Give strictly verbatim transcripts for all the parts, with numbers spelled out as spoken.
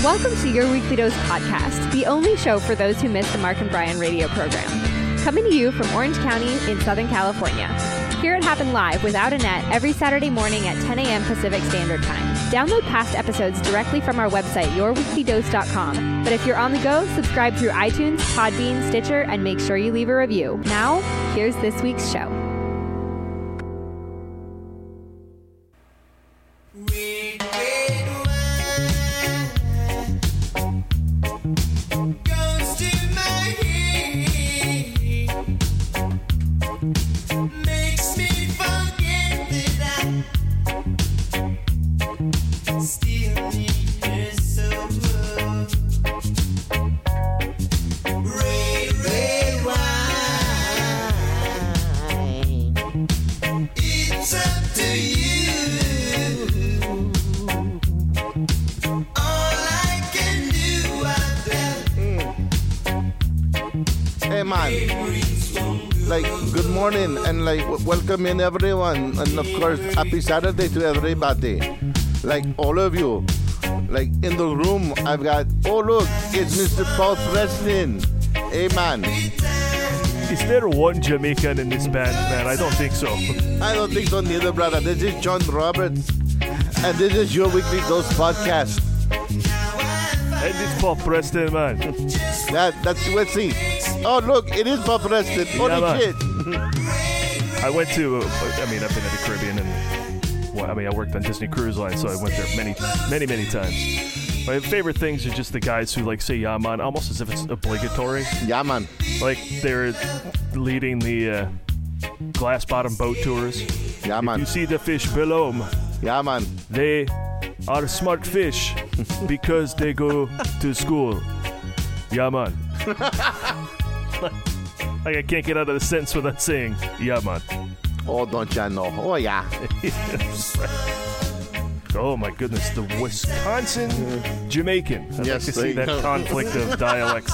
Welcome to Your Weekly Dose podcast, the only show for those who miss the Mark and Brian radio program. Coming to you from Orange County in Southern California. Hear it happen live without a net every Saturday morning at ten a.m. Pacific Standard Time. Download past episodes directly from our website, your weekly dose dot com. But if you're on the go, subscribe through iTunes, Podbean, Stitcher, and make sure you leave a review. Now, here's this week's show. And like w- welcome in everyone, and of course happy Saturday to everybody, like all of you. Like in the room I've got, oh look, it's Mister Paul Preston. Hey man, is there one Jamaican in this band, man? I don't think so. I don't think so neither, brother. This is John Roberts, and this is Your Weekly Dose podcast. And it's Paul Preston, man. That that's let's see. Oh look, it is Paul Preston. Holy yeah, shit. I went to, I mean, I've been to the Caribbean, and, well, I mean, I worked on Disney Cruise Line, so I went there many, many, many times. My favorite things are just the guys who, like, say, yeah, man, almost as if it's obligatory. Yeah, man. Like, they're leading the uh, glass-bottom boat tours. Yeah, man. If you see the fish below them, yeah, man. They are smart fish because they go to school. Yeah, man. Like, I can't get out of the sentence without saying, yeah, man. Oh, don't you know? Oh, yeah. Oh, my goodness. The Wisconsin Jamaican. I'd yes, like to see that go. conflict of dialects.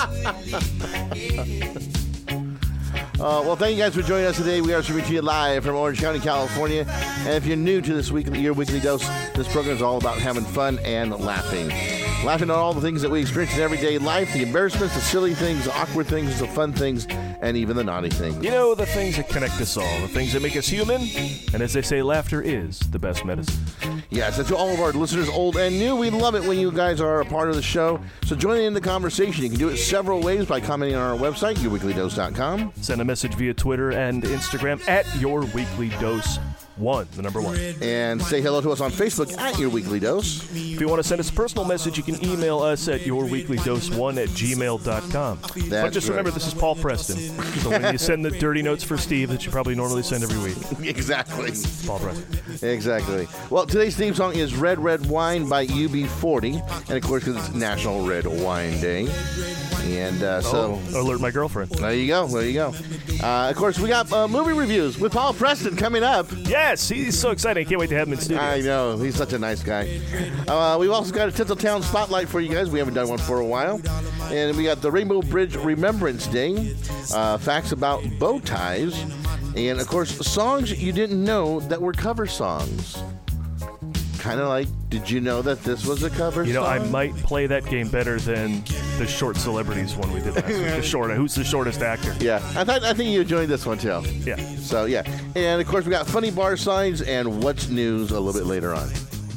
Uh, well, thank you guys for joining us today. We are streaming to you live from Orange County, California. And if you're new to this week, Your Weekly Dose, this program is all about having fun and laughing. Laughing at all the things that we experience in everyday life, the embarrassments, the silly things, the awkward things, the fun things, and even the naughty things. You know, the things that connect us all, the things that make us human. And as they say, laughter is the best medicine. Yes, and to all of our listeners, old and new, we love it when you guys are a part of the show. So join in the conversation. You can do it several ways by commenting on our website, your weekly dose dot com. Send a message via Twitter and Instagram at Your Weekly Dose one, the number one. And say hello to us on Facebook at Your Weekly Dose. If you want to send us a personal message, you can email us at your weekly dose one at gmail dot com. That's but just right. remember, this is Paul Preston. So when you send the dirty notes for Steve that you probably normally send every week. Exactly. Paul Preston. Exactly. Well, today's theme song is Red Red Wine by U B forty. And of course, because it's National Red Wine Day. And uh, so... Oh, alert my girlfriend. There you go. There you go. Uh, of course, we got uh, movie reviews with Paul Preston coming up. Yes, he's so exciting. I can't wait to have him in studio. I know. He's such a nice guy. Uh, we've also got a Tinseltown Spotlight for you guys. We haven't done one for a while. And we got the Rainbow Bridge Remembrance Day. Uh, facts about bow ties. And, of course, songs you didn't know that were cover songs. Kind of like, did you know that this was a cover You know, song? I might play that game better than the short celebrities one we did last week. The short, who's the shortest actor? Yeah, I thought I think you enjoyed this one too. Yeah. So yeah, and of course we got funny bar signs and what's news a little bit later on.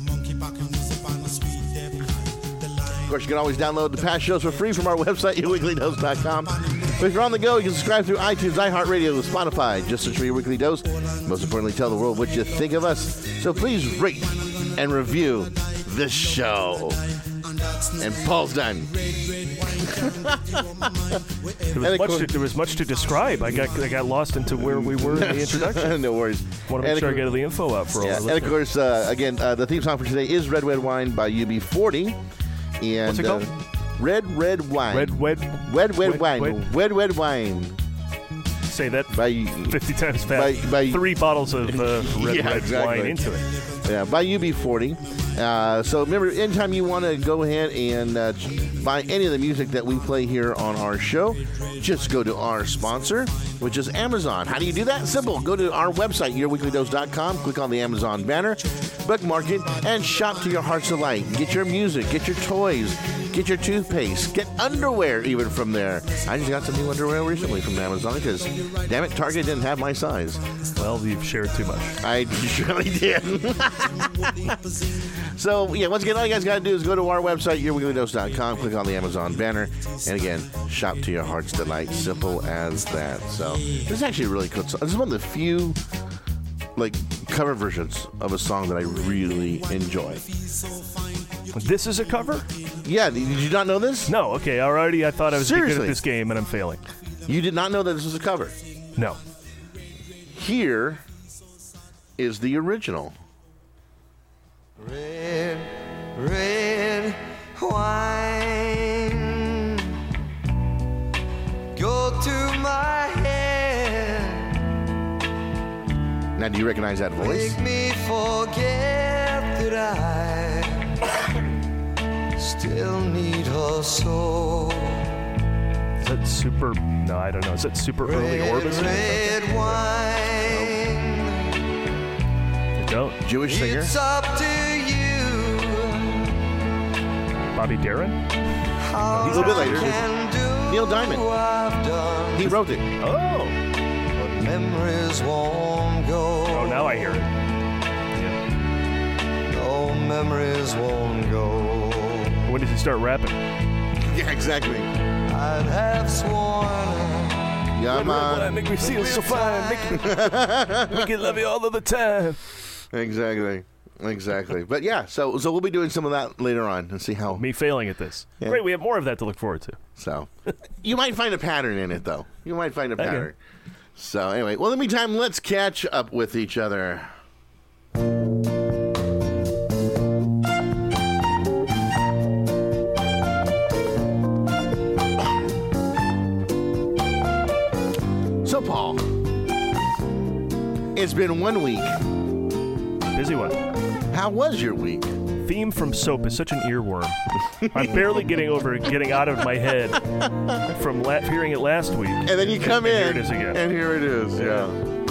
Of course, you can always download the past shows for free from our website, your weekly dose dot com. But if you're on the go, you can subscribe through iTunes, iHeartRadio, Spotify. Just search for Your Weekly Dose. Most importantly, tell the world what you think of us. So please rate and review this show. And Paul's done. There was, much to, there was much to describe. I got I got lost into where we were in the introduction. No worries. Want to make and sure of, I get the info out for all yeah, our And of listeners. course, uh, again, uh, the theme song for today is Red Red Wine by U B forty. And, What's it called? Uh, Red Red Wine. Red, red, Red Red Wed- Wine. Wed- Red Red Wine. Say that By fifty times fast. by- by- Three bottles of uh, red, Yeah, red exactly. wine into it. Yeah, by U B forty. Uh, so remember, anytime you want to go ahead and uh, buy any of the music that we play here on our show, just go to our sponsor, which is Amazon. How do you do that? Simple. Go to our website, your weekly dose dot com, click on the Amazon banner, bookmark it, and shop to your heart's delight. Get your music, get your toys, get your toothpaste, get underwear even from there. I just got some new underwear recently from Amazon because, damn it, Target didn't have my size. Well, you've shared too much. I surely did. So, yeah, once again, all you guys got to do is go to our website, your weekly dose dot com, click on the Amazon banner, and again, shop to your heart's delight. Simple as that. So, this is actually a really cool song. This is one of the few, like, cover versions of a song that I really enjoy. This is a cover? Yeah, did you not know this? No, okay, already I thought I was good Seriously? at this game, and I'm failing. You did not know that this was a cover? No. Here is the original. Red, red wine, go to my head. Now, do you recognize that voice? Make me forget that I still need her so. Is that super... No, I don't know. Is that super early Red, Orbison? red wine. I don't. Jewish singer. It's up to you. Bobby Darin? How He's a little bit later. I can do Neil Diamond. I've done. He wrote it. Oh. But memories won't go. Oh, now I hear it. Yeah. No, memories won't go. When did he start rapping? Yeah, exactly. I'd have sworn. Yeah, man. Make me feel so fine. Make me, make me love you all of the time. Exactly. Exactly. But yeah, so so we'll be doing some of that later on and see how. Me failing at this. Yeah. Great, we have more of that to look forward to. So you might find a pattern in it, though. You might find a Okay. pattern. So anyway, well, in the meantime, let's catch up with each other. So, Paul, it's been one week. Busy one. How was your week? Theme from Soap is such an earworm. I'm barely getting over getting out of my head from la- hearing it last week. And then you come and in, here it is again. and here it is. Yeah.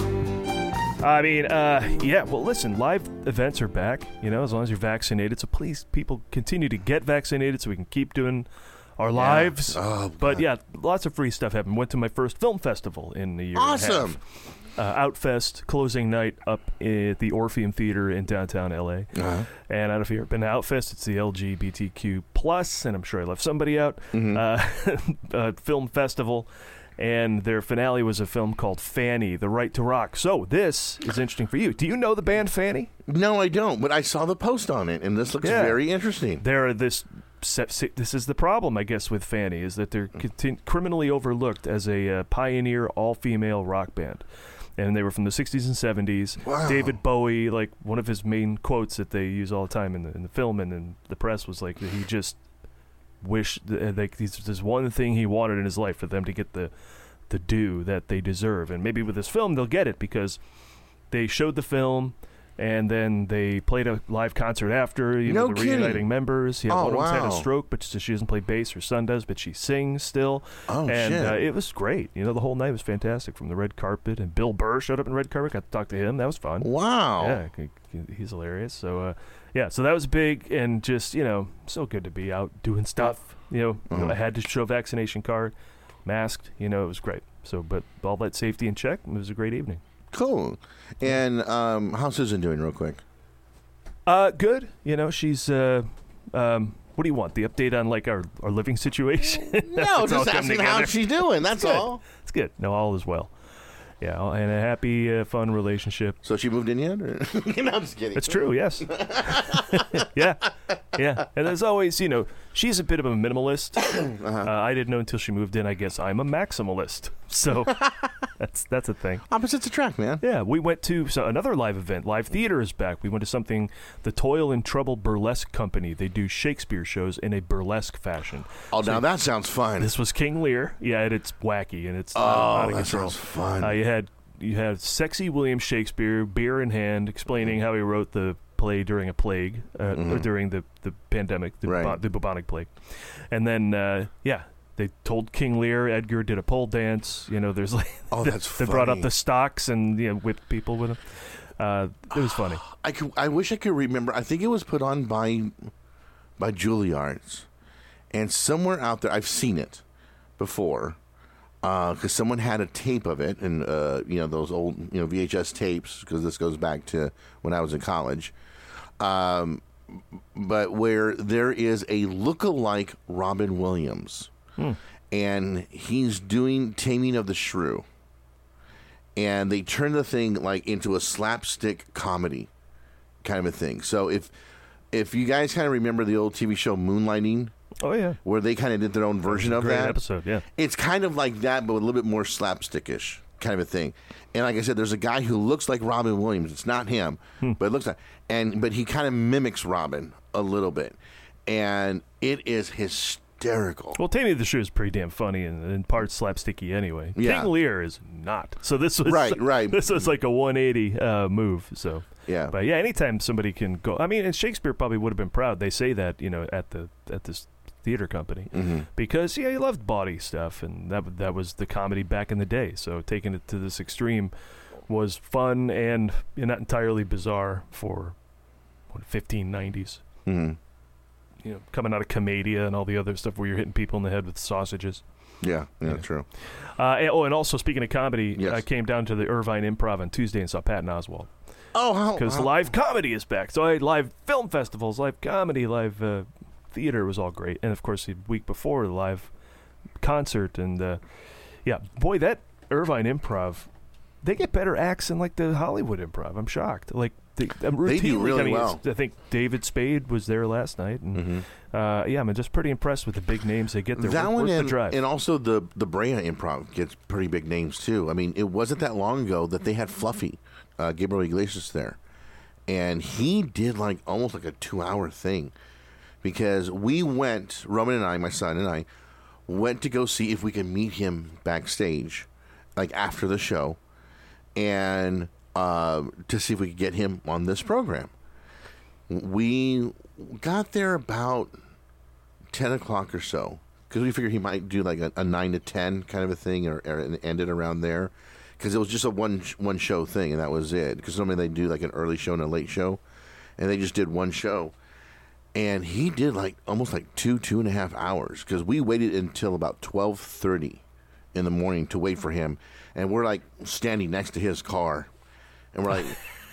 I mean, uh, yeah, well, listen, live events are back, you know, as long as you're vaccinated. So please, people, continue to get vaccinated so we can keep doing our lives. Oh, but yeah, lots of free stuff happened. Went to my first film festival in the year Awesome. and a half. Uh, Outfest closing night up at the Orpheum Theater in downtown L A. Uh-huh. And I don't know if you've ever been to Outfest. It's the L G B T Q plus, and I'm sure I left somebody out. Mm-hmm. Uh, uh, film festival, and their finale was a film called Fanny: The Right to Rock. So this is interesting for you. Do you know the band Fanny? No, I don't, but I saw the post on it, and this looks Yeah. very interesting. They're this. This is the problem, I guess, with Fanny, is that they're contin- criminally overlooked as a uh, pioneer all-female rock band. And they were from the sixties and seventies. Wow. David Bowie, like one of his main quotes that they use all the time in the in the film and in the press was like that he just wished that, like there's one thing he wanted in his life for them to get the the due that they deserve. And maybe with this film they'll get it because they showed the film and then they played a live concert after. You No know, the kidding. reuniting members. Yeah, Oh, one of them's had wow. a stroke, but she doesn't play bass. Her son does, but she sings still. Oh, and shit. Uh, it was great. You know, the whole night was fantastic from the red carpet. And Bill Burr showed up in red carpet. Got to talk to him. That was fun. Wow. Yeah, he- he- he's hilarious. So, uh, yeah, so that was big and just, you know, so good to be out doing stuff. You know, you know, Mhm. I had to show a vaccination card, masked. You know, it was great. So, but all that safety in check, it was a great evening. Cool. And um, how's Susan doing, real quick? Uh, good. You know, she's, uh, um, what do you want? The update on, like, our, our living situation? No, It's all just come asking how together. she's doing. That's Good. all. It's good. No, all is well. Yeah, and a happy, uh, fun relationship. So she moved in yet? Or? No, I'm just kidding. It's true, yes. yeah, yeah. And there's always, you know, she's a bit of a minimalist. Uh-huh. Uh, I didn't know until she moved in. I guess I'm a maximalist. So that's that's a thing. Opposites attract, man. Yeah, we went to so another live event. Live theater is back. We went to something, the Toil and Trouble Burlesque Company. They do Shakespeare shows in a burlesque fashion. Oh, So now that sounds fun. This was King Lear. Yeah, and it's wacky and it's uh, oh, out of that control. sounds fun. Uh, you had you had sexy William Shakespeare, beer in hand, explaining how he wrote the play during a plague, uh, Mhm. or during the, the pandemic, the, Right. bubo- the bubonic plague. And then, uh, yeah, they told King Lear, Edgar did a pole dance. You know, there's like, Oh, they, that's they brought up funny. the stocks and, you know, whipped people with them. Uh, it was funny. I could, I wish I could remember. I think it was put on by by Juilliard's, and somewhere out there I've seen it before because someone had a tape of it, and uh, you know those old you know V H S tapes because this goes back to when I was in college. Um, but where there is a look-alike Robin Williams, Hmm. and he's doing Taming of the Shrew. And they turn the thing like into a slapstick comedy kind of a thing. So if if you guys kind of remember the old T V show Moonlighting, Oh, yeah. where they kind of did their own version of Great that, episode, yeah. it's kind of like that, but with a little bit more slapstickish kind of a thing. And like I said, there's a guy who looks like Robin Williams. It's not him, but it looks like, and but he kind of mimics Robin a little bit, and it is hysterical. Well, Taming of the Shrew is pretty damn funny and in parts slapsticky anyway. Yeah. King Lear is not. So this was Right, right. This was like a one eighty uh, move. So Yeah. but yeah, anytime somebody can go. I mean, and Shakespeare probably would have been proud. They say that you know at the at this theater company Mm-hmm. because yeah, he loved bawdy stuff and that that was the comedy back in the day. So taking it to this extreme was fun and you know, not entirely bizarre for what fifteen nineties. hmm You know, coming out of Commedia and all the other stuff where you're hitting people in the head with sausages. Yeah, yeah, Yeah. true. Uh, and- oh, and also speaking of comedy, Yes. I came down to the Irvine Improv on Tuesday and saw Patton Oswalt Oh, how? because how- live comedy is back. So I had live film festivals, live comedy, live uh, theater was all great, and of course the week before the live concert and uh, yeah, boy, that Irvine Improv, they get better acts than like the Hollywood Improv. I'm shocked. Like they, I'm They do routinely- really I mean, well. I think David Spade was there last night, and Mhm. uh, yeah, I'm just pretty impressed with the big names they get there. That Worth one the and, drive. and also the the Brea Improv gets pretty big names too. I mean, it wasn't that long ago that they had Fluffy, uh, Gabriel Iglesias there, and he did like almost like a two hour thing because we went, Roman and I, my son and I, went to go see if we could meet him backstage, like after the show, and uh, to see if we could get him on this program. We got there about ten o'clock or so because we figured he might do like a, a nine to ten kind of a thing or, or and end it around there because it was just a one one show thing and that was it. Because normally they do like an early show and a late show, and they just did one show. And he did like almost like two two and a half hours because we waited until about twelve thirty in the morning to wait for him, and we're like standing next to his car, and we're like,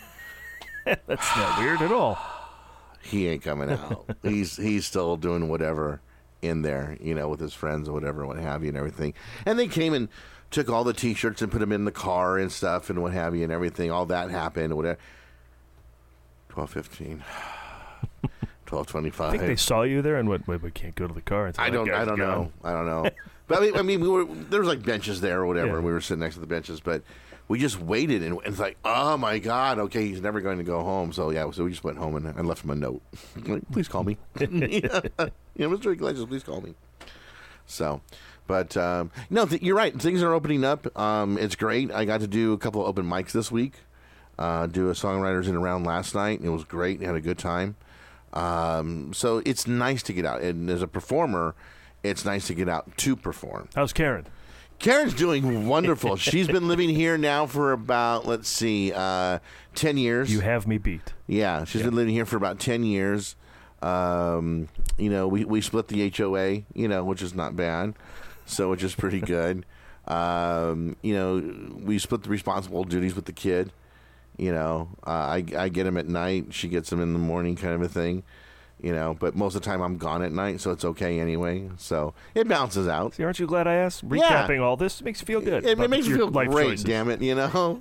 That's not weird at all. he ain't coming out. he's he's still doing whatever in there, you know, with his friends or whatever, what have you, and everything. And they came and took all the T-shirts and put them in the car and stuff and what have you and everything. All that happened. Whatever. Twelve fifteen. Twelve I twenty-five. think they saw you there and went, wait, we can't go to the car. Until I that don't. guy's I don't gone." know. I don't know. But I mean, I mean, we were there was like benches there or whatever. Yeah. We were sitting next to the benches, but we just waited and it's like, oh my god, okay, he's never going to go home. So yeah, so we just went home and I left him a note. Like, please call me. yeah, yeah, Mister Iglesias, please call me. So, but um, no, th- you're right. Things are opening up. Um, it's great. I got to do a couple of open mics this week. Uh, do a songwriters in a round last night. And it was great. Had a good time. Um, so it's nice to get out, and as a performer, it's nice to get out to perform. How's Karen? Karen's doing wonderful. She's been living here now for about, let's see, uh, ten years. You have me beat. Yeah, she's Yeah. been living here for about ten years. Um, you know, we, we split the H O A, you know, which is not bad. So, which is pretty good. Um, you know, we split the responsible duties with the kid. You know, uh, I, I get him at night. She gets him in the morning kind of a thing. You know, but most of the time I'm gone at night, so it's okay anyway. So it balances out. See, aren't you glad I asked? Yeah. Recapping all this makes you feel good. It, it about makes you your feel life great, choices. damn it, you know?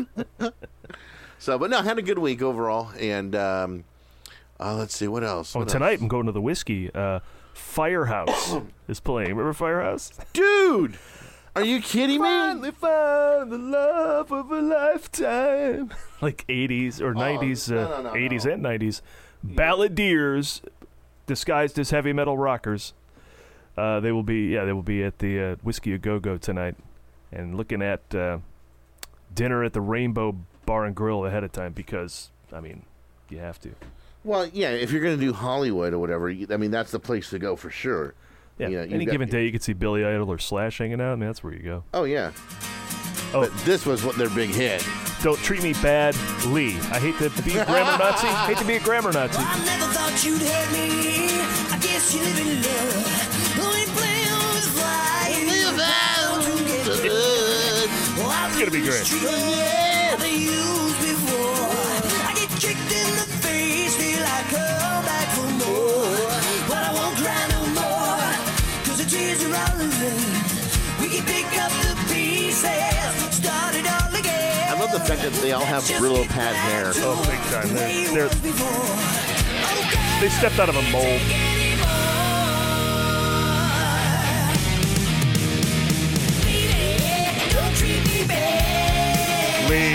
So, but no, I had a good week overall. And um, uh, let's see, what else? Oh, What tonight else? I'm going to the whiskey. Uh, Firehouse is playing. Remember Firehouse? Dude, are you kidding me? Finally found the love of a lifetime. Like eighties or nineties, no, uh, no, no, eighties no. and nineties. Balladeers disguised as heavy metal rockers. Uh, they will be, yeah, they will be at the uh, Whiskey A Go Go tonight, and looking at uh, dinner at the Rainbow Bar and Grill ahead of time because, I mean, you have to. Well, yeah, if you're going to do Hollywood or whatever, you- I mean, that's the place to go for sure. Yeah, You know, you've any got- given day you could see Billy Idol or Slash hanging out. I mean, that's where you go. Oh, yeah. Oh, But this was what their big hit. Don't treat me bad, Lee. I hate to be a grammar Nazi. hate to be a grammar Nazi. I never thought you'd hurt me. I guess you live in love. Only playing with fire. It's gonna be great. I've been used before. I get kicked in the face, feel I come back for more. But I won't cry no more, 'cause the tears are all in vain. We can pick up the pieces, start it all again. I love the fact that they all have Brillo pad hair. Oh, big time. They're, they're, they stepped out of a mold. Lee.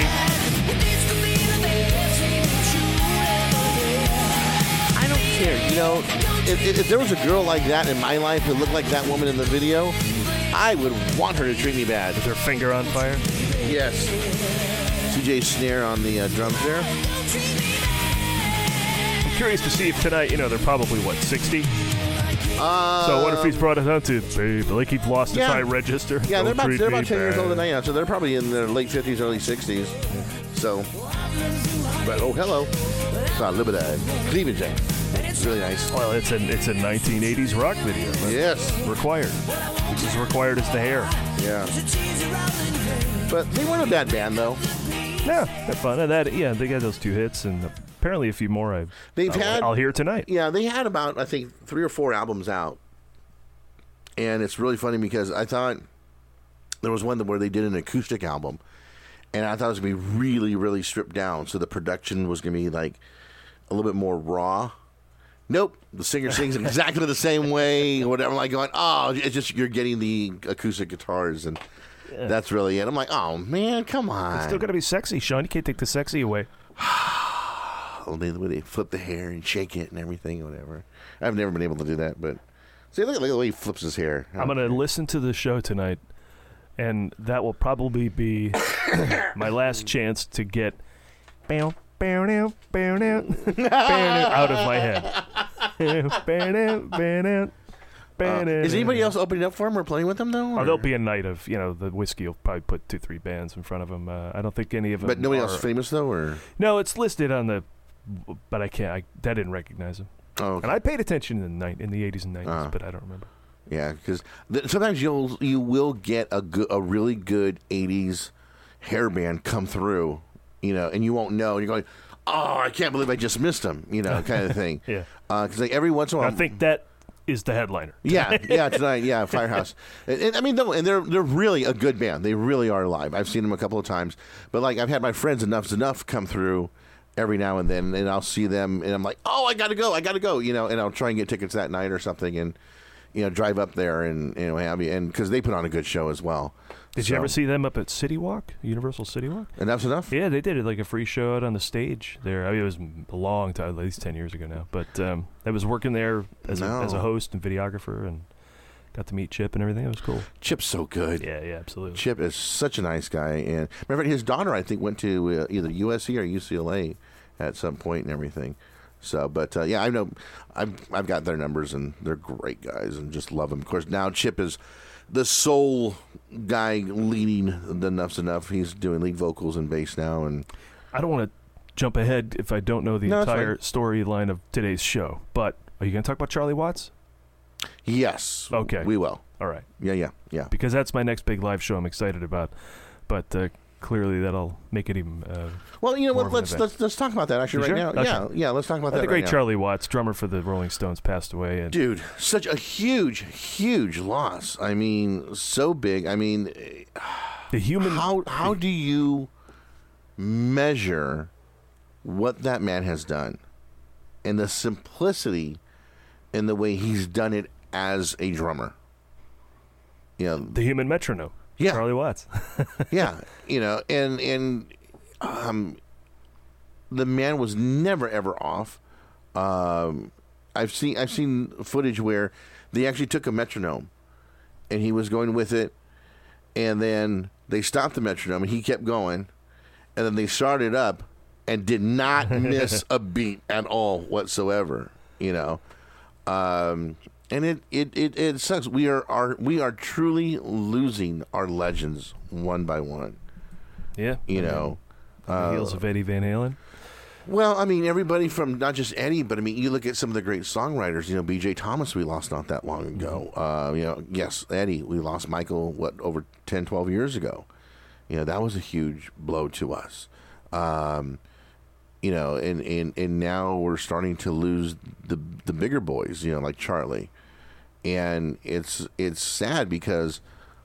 I don't care. You know, if, if, if there was a girl like that in my life who looked like that woman in the video, I would want her to treat me bad. With her finger on fire. Yes. C J Snare on the uh, drums there. I'm curious to see if tonight, you know, they're probably, what, sixty? Uh, So I wonder if he's brought it down to, babe, like he's lost his Yeah. high register. Yeah, they're Don't about, treat they're me about ten years bad. older than I am, so they're probably in their late fifties, early sixties. So, but oh, hello. It's not Libertad. Cleavage. It's really nice. Well, it's a, it's a nineteen eighties rock video. That's Yes. required. It's as required as the hair. Yeah. But they weren't a bad band, though. Yeah, they're fun. And that, yeah, they got those two hits, and apparently a few more I, They've I'll, had- I'll hear tonight. Yeah, they had about, I think, three or four albums out. And it's really funny because I thought there was one where they did an acoustic album. And I thought it was going to be really, really stripped down. So the production was going to be like a little bit more raw. Nope. The singer sings exactly the same way. Or whatever. I'm like going, oh, it's just you're getting the acoustic guitars. And that's really it. I'm like, oh, man, come on. Still got to be sexy, Sean. You can't take the sexy away. Oh, they, they flip the hair and shake it and everything, whatever. I've never been able to do that, but see, look, look at the way he flips his hair. I'm going to listen to the show tonight, and that will probably be my last chance to get bow, bow, down, bow, down, bow, down out of my head. Bow, down, bow, down, bow, Uh, down. is anybody else opening up for him or playing with him though? Oh, or- there'll be a night of, you know, the whiskey will probably put two, three bands in front of him. Uh, I don't think any of them. But nobody are, else famous though, or No, it's listed on the, but I can't. I, I didn't recognize him. oh, okay. And I paid attention in the night in the eighties and nineties, Uh-huh. but I don't remember. Yeah, because th- sometimes you'll you will get a good, a really good eighties hair band come through, you know, and you won't know. And you're going, oh, I can't believe I just missed him, you know, kind of thing. Yeah. Because like every once in a while, I think that is the headliner. Yeah, yeah, tonight, yeah, Firehouse. And, and, I mean, no, and they're they're really a good band. They really are live. I've seen them a couple of times, but like I've had my friends Enough's Enough come through every now and then, and I'll see them, and I'm like, oh, I gotta go, I gotta go, you know, and I'll try and get tickets that night or something, and you know, drive up there and you know have you, and because they put on a good show as well. Did you So- ever see them up at City Walk, Universal City Walk? Enough's Enough? Yeah, they did it like a free show out on the stage there. I mean, it was a long time, at least ten years ago now. But um, I was working there as, No. a, as a host and videographer, and got to meet Chip and everything. It was cool. Chip's so good. Yeah, yeah, absolutely. Chip is such a nice guy, and matter of fact, his daughter I think went to uh, either U S C or U C L A at some point and everything. So, but uh, yeah, I know I've I've got their numbers, and they're great guys, and just love them. Of course, now Chip is the sole guy leading the Enough's Enough. He's doing lead vocals and bass now, and I don't want to jump ahead if I don't know the No, that's entire storyline of today's show. But are you going to talk about Charlie Watts? yes, Okay. we will. All right. Yeah, yeah, yeah. Because that's my next big live show I'm excited about. But uh, clearly that'll make it even... Uh, Well, you know More what? of an Let's event. let's let's talk about that actually You right sure? now. Yeah, Okay. yeah. Let's talk about that the right great now. Charlie Watts, drummer for the Rolling Stones, passed away. And Dude, such a huge, huge loss. I mean, so big. I mean, the human... how how do you measure what that man has done and the simplicity in the way he's done it as a drummer? You know, The human metronome. Yeah. Charlie Watts. yeah, you know, and and um, the man was never ever off. Um, I've seen I've seen footage where they actually took a metronome, and he was going with it, and then they stopped the metronome, and he kept going, and then they started up, and did not miss a beat at all whatsoever. You know, um, and it, it, it, it sucks. We are, are we are truly losing our legends one by one. Yeah, you know, on the heels uh, of Eddie Van Halen. Well, I mean, everybody from not just Eddie, but I mean, you look at some of the great songwriters. You know, B J Thomas, we lost not that long ago. Uh, you know, yes, Eddie, we lost Michael, what, over ten, twelve years ago. You know, that was a huge blow to us. Um, you know, and, and, and now we're starting to lose the the bigger boys, you know, like Charlie. And it's it's sad because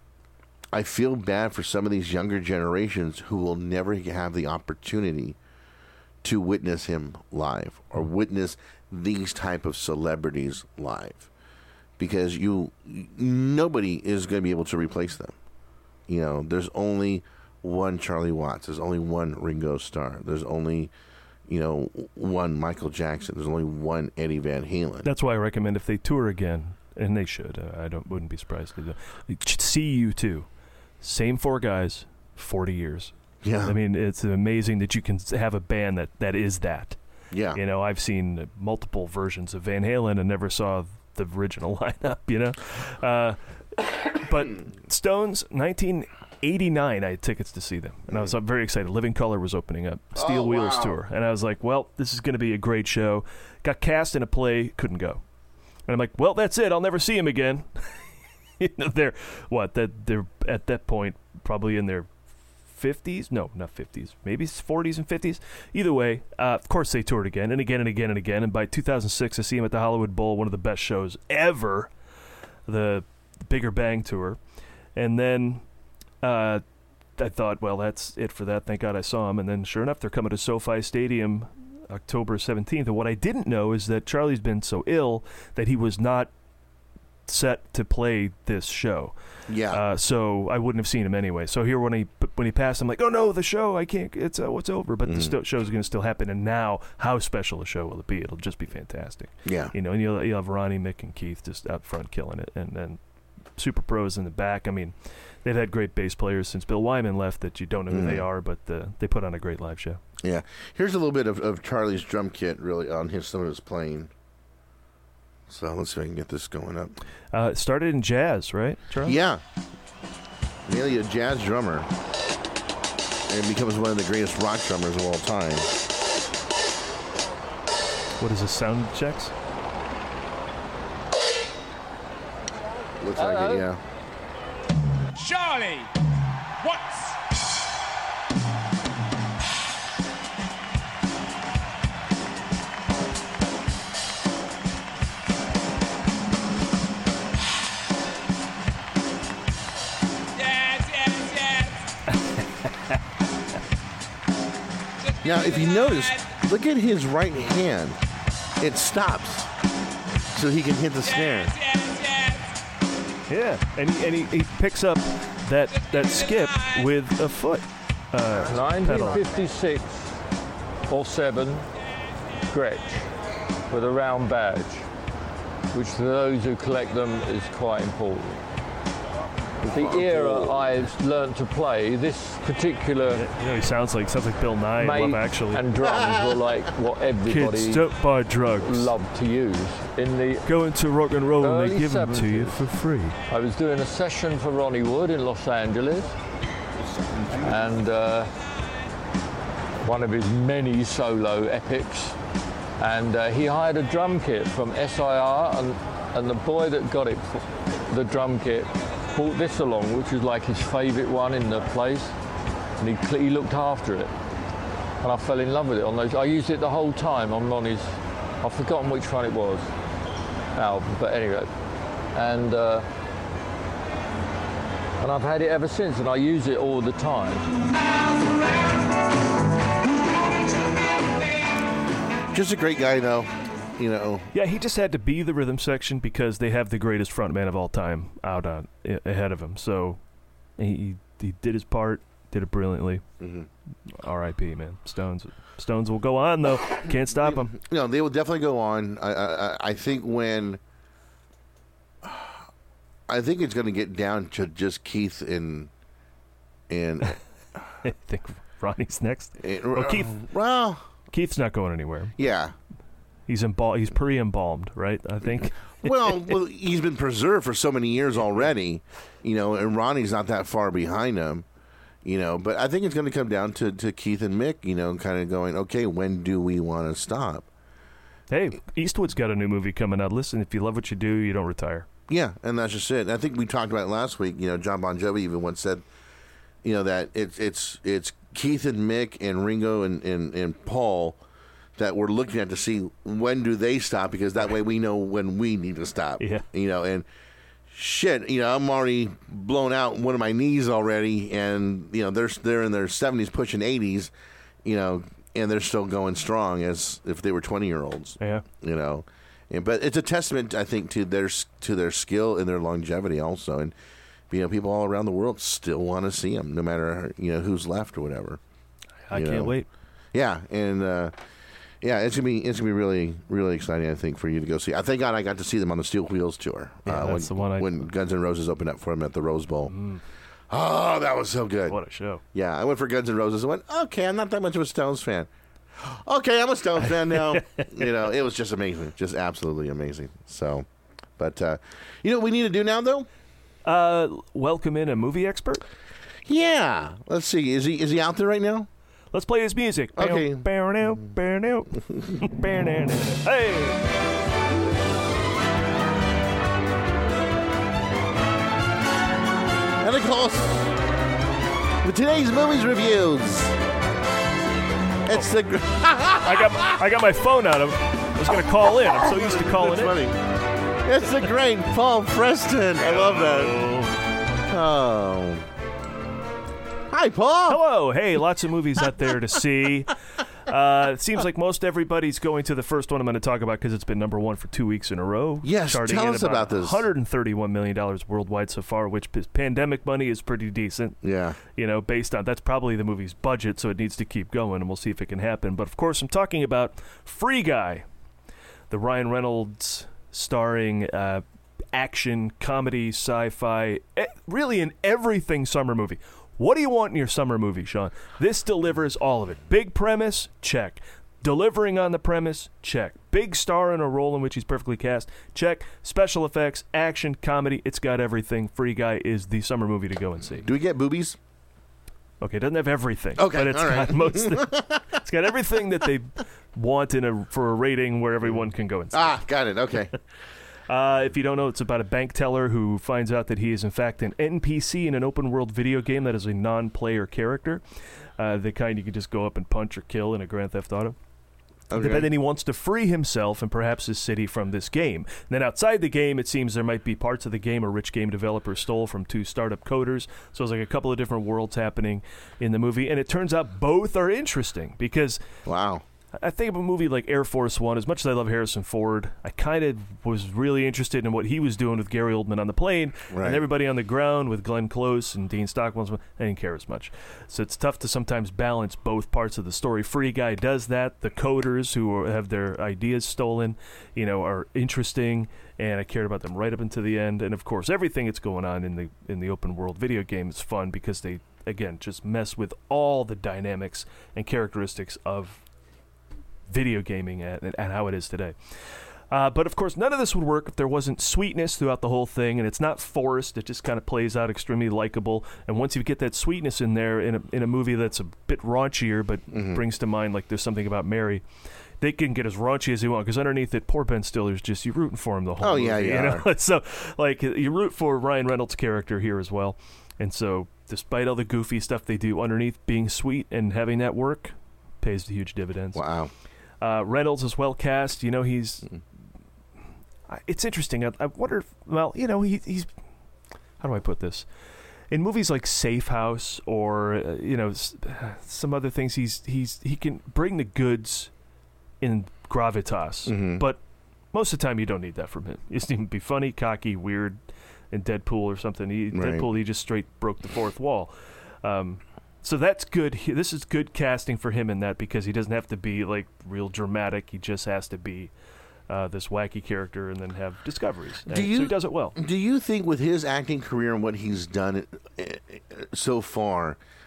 I feel bad for some of these younger generations who will never have the opportunity to witness him live or witness these type of celebrities live, because you nobody is going to be able to replace them. You know, there's only one Charlie Watts. There's only one Ringo Starr. There's only, you know, one Michael Jackson. There's only one Eddie Van Halen. That's why I recommend if they tour again, and they should. Uh, I don't wouldn't be surprised to see you too. Same four guys, forty years. Yeah, I mean, it's amazing that you can have a band that, that is that. Yeah. You know, I've seen multiple versions of Van Halen and never saw the original lineup, you know? Uh, but Stones, nineteen eighty-nine, I had tickets to see them. And I was uh, very excited. Living Colour was opening up. Steel oh, Wheels wow. tour. And I was like, well, this is going to be a great show. Got cast in a play, couldn't go. And I'm like, well, that's it. I'll never see him again. You know, they're, what, that they're at that point probably in their fifties? No, not fifties. Maybe forties and fifties. Either way, uh, of course they toured again and again and again and again. And by two thousand six, I see him at the Hollywood Bowl, one of the best shows ever, the Bigger Bang Tour. And then uh, I thought, well, that's it for that. Thank God I saw him. And then sure enough, they're coming to SoFi Stadium October seventeenth. And what I didn't know is that Charlie's been so ill that he was not set to play this show. Yeah. Uh, so I wouldn't have seen him anyway. So here when he when he passed, I'm like, oh no, the show, I can't. It's uh, what's over. But Mm. the st- show's going to still happen. And now, how special a show will it be? It'll just be fantastic. Yeah. You know, and you'll, you'll have Ronnie, Mick, and Keith just out front killing it, and then super pros in the back. I mean, they've had great bass players since Bill Wyman left that you don't know who Mm. they are, but uh, they put on a great live show. Yeah. Here's a little bit of, of Charlie's drum kit, really, on his some of his playing. So let's see if I can get this going up. Uh, it started in jazz, right, Charlie? Yeah. Nearly a jazz drummer. And becomes one of the greatest rock drummers of all time. What is this, sound checks? Looks like it, yeah. Charlie Watts. Yes, yes, yes. Now, if you notice, look at his right hand. It stops so he can hit the snare. Yes, yes, yes. Yeah, and he, and he, he picks up that that skip with a foot. Uh, pedal. nineteen fifty-six or seven Gretsch with a round badge, which to those who collect them is quite important. The era I've learnt to play, this particular You know, he sounds like sounds like Bill Nye in mate Love Actually. and drums were like what everybody Kids, don't buy drugs. loved to use. In the Go into rock and roll and Early they give them to you seventies. for free. I was doing a session for Ronnie Wood in Los Angeles, and uh, one of his many solo epics. And uh, he hired a drum kit from S I R, and, and the boy that got it, the drum kit, brought this along, which was like his favourite one in the place, and he, cl- he looked after it. And I fell in love with it on those. I used it the whole time on Ronnie's, I've forgotten which one it was, album, but anyway. And uh, and I've had it ever since, and I use it all the time. Just a great guy, though. You know. Yeah, he just had to be the rhythm section because they have the greatest frontman of all time out on i- ahead of him. So he he did his part, did it brilliantly. Mm-hmm. R I P man, Stones. Stones will go on though. Can't stop them. You know, they will definitely go on. I I, I think when I think it's going to get down to just Keith and and I think Ronnie's next. It- Well, Keith, Well, Keith's not going anywhere. yeah. He's embal- He's pre-embalmed, right? I think. Well, well, he's been preserved for so many years already, you know, and Ronnie's not that far behind him, you know. But I think it's going to come down to, to Keith and Mick, you know, kind of going, okay, when do we want to stop? Hey, Eastwood's got a new movie coming out. Listen, if you love what you do, you don't retire. Yeah, and that's just it. And I think we talked about it last week. You know, John Bon Jovi even once said, you know, that it's it's it's Keith and Mick and Ringo and, and, and Paul that we're looking at to see when do they stop, because that way we know when we need to stop. Yeah. You know, and shit, you know, I'm already blown out one of my knees already, and you know, they're they're in their seventies, pushing eighties, you know, and they're still going strong as if they were twenty year olds. Yeah. You know, and, but it's a testament, I think, to their to their skill and their longevity also, and you know, people all around the world still want to see them, no matter you know who's left or whatever. I You can't know. wait. Yeah, and uh, yeah, it's gonna be it's gonna be really really exciting, I think, for you to go see. I thank God I got to see them on the Steel Wheels tour. Yeah, uh, that's when, the one I- when Guns N' Roses opened up for them at the Rose Bowl. Oh, that was so good. What a show. Yeah, I went for Guns N' Roses and went, okay, I'm not that much of a Stones fan. Okay, I'm a Stones fan now. You know, it was just amazing, just absolutely amazing. So, but uh, you know what we need to do now, though? Uh, welcome in a movie expert. Yeah, let's see. Is he is he out there right now? Let's play his music. Okay. Bow, now, bow, now. Bow, now, now. Hey. And of course, with today's movies reviews, it's the. Gr- I got I got my phone out of. I was going to call in. I'm so used to calling That's in. funny. It's the great Paul Preston. I love that. Oh. Hi, Paul. Hello. Hey, lots of movies out there to see. Uh, it seems like most everybody's going to the first one I'm going to talk about because it's been number one for two weeks in a row. Yes, charting tell in us about about this. one hundred thirty-one million dollars worldwide so far, which p- pandemic money is pretty decent. Yeah. You know, based on that's probably the movie's budget, so it needs to keep going, and we'll see if it can happen. But of course, I'm talking about Free Guy, the Ryan Reynolds starring uh, action, comedy, sci-fi, eh, really an everything summer movie. What do you want in your summer movie, Sean? This delivers all of it. Big premise, check. Delivering on the premise, check. Big star in a role in which he's perfectly cast, check. Special effects, action, comedy, it's got everything. Free Guy is the summer movie to go and see. Do we get boobies? Okay, it doesn't have everything. Okay, but it's all got right. most. It's got everything that they want in a for a rating where everyone can go and see. Ah, got it. Okay. Uh, if you don't know, it's about a bank teller who finds out that he is in fact an N P C in an open-world video game that is a non-player character, uh, the kind you can just go up and punch or kill in a Grand Theft Auto. Okay. But then he wants to free himself and perhaps his city from this game. And then outside the game, it seems there might be parts of the game a rich game developer stole from two startup coders. So it's like a couple of different worlds happening in the movie. And it turns out both are interesting because Wow. I think of a movie like Air Force One. As much as I love Harrison Ford, I kind of was really interested in what he was doing with Gary Oldman on the plane Right. and everybody on the ground with Glenn Close and Dean Stockwell. I didn't care as much. So it's tough to sometimes balance both parts of the story. Free Guy does that. The coders who are, have their ideas stolen, you know, are interesting, and I cared about them right up until the end. And of course, everything that's going on in the in the open world video game is fun because they, again, just mess with all the dynamics and characteristics of video gaming and, and how it is today. Uh, but of course, none of this would work if there wasn't sweetness throughout the whole thing, and it's not forced. It just kind of plays out extremely likable. And once you get that sweetness in there in a, in a movie that's a bit raunchier, but Mm-hmm. brings to mind like There's Something About Mary, they can get as raunchy as they want because underneath it, poor Ben Stiller's just you rooting for him the whole Oh, movie. yeah, you you know? are. So like you root for Ryan Reynolds' character here as well, and so despite all the goofy stuff they do underneath, being sweet and having that work pays the huge dividends. Wow. Uh, Reynolds is well cast. You know, he's. I It's interesting. I, I wonder. If, well, you know, he, he's. How do I put this? In movies like Safe House or uh, you know s- some other things, he's he's he can bring the goods in gravitas, Mhm. but most of the time you don't need that from him. You just need him to be funny, cocky, weird, in Deadpool or something. He, Right. Deadpool, he just straight broke the fourth wall. Um, So that's good. He- This is good casting for him in that because he doesn't have to be like real dramatic. He just has to be uh, this wacky character and then have discoveries. And Do you- so he does it well. Do you think with his acting career and what he's done uh, so far,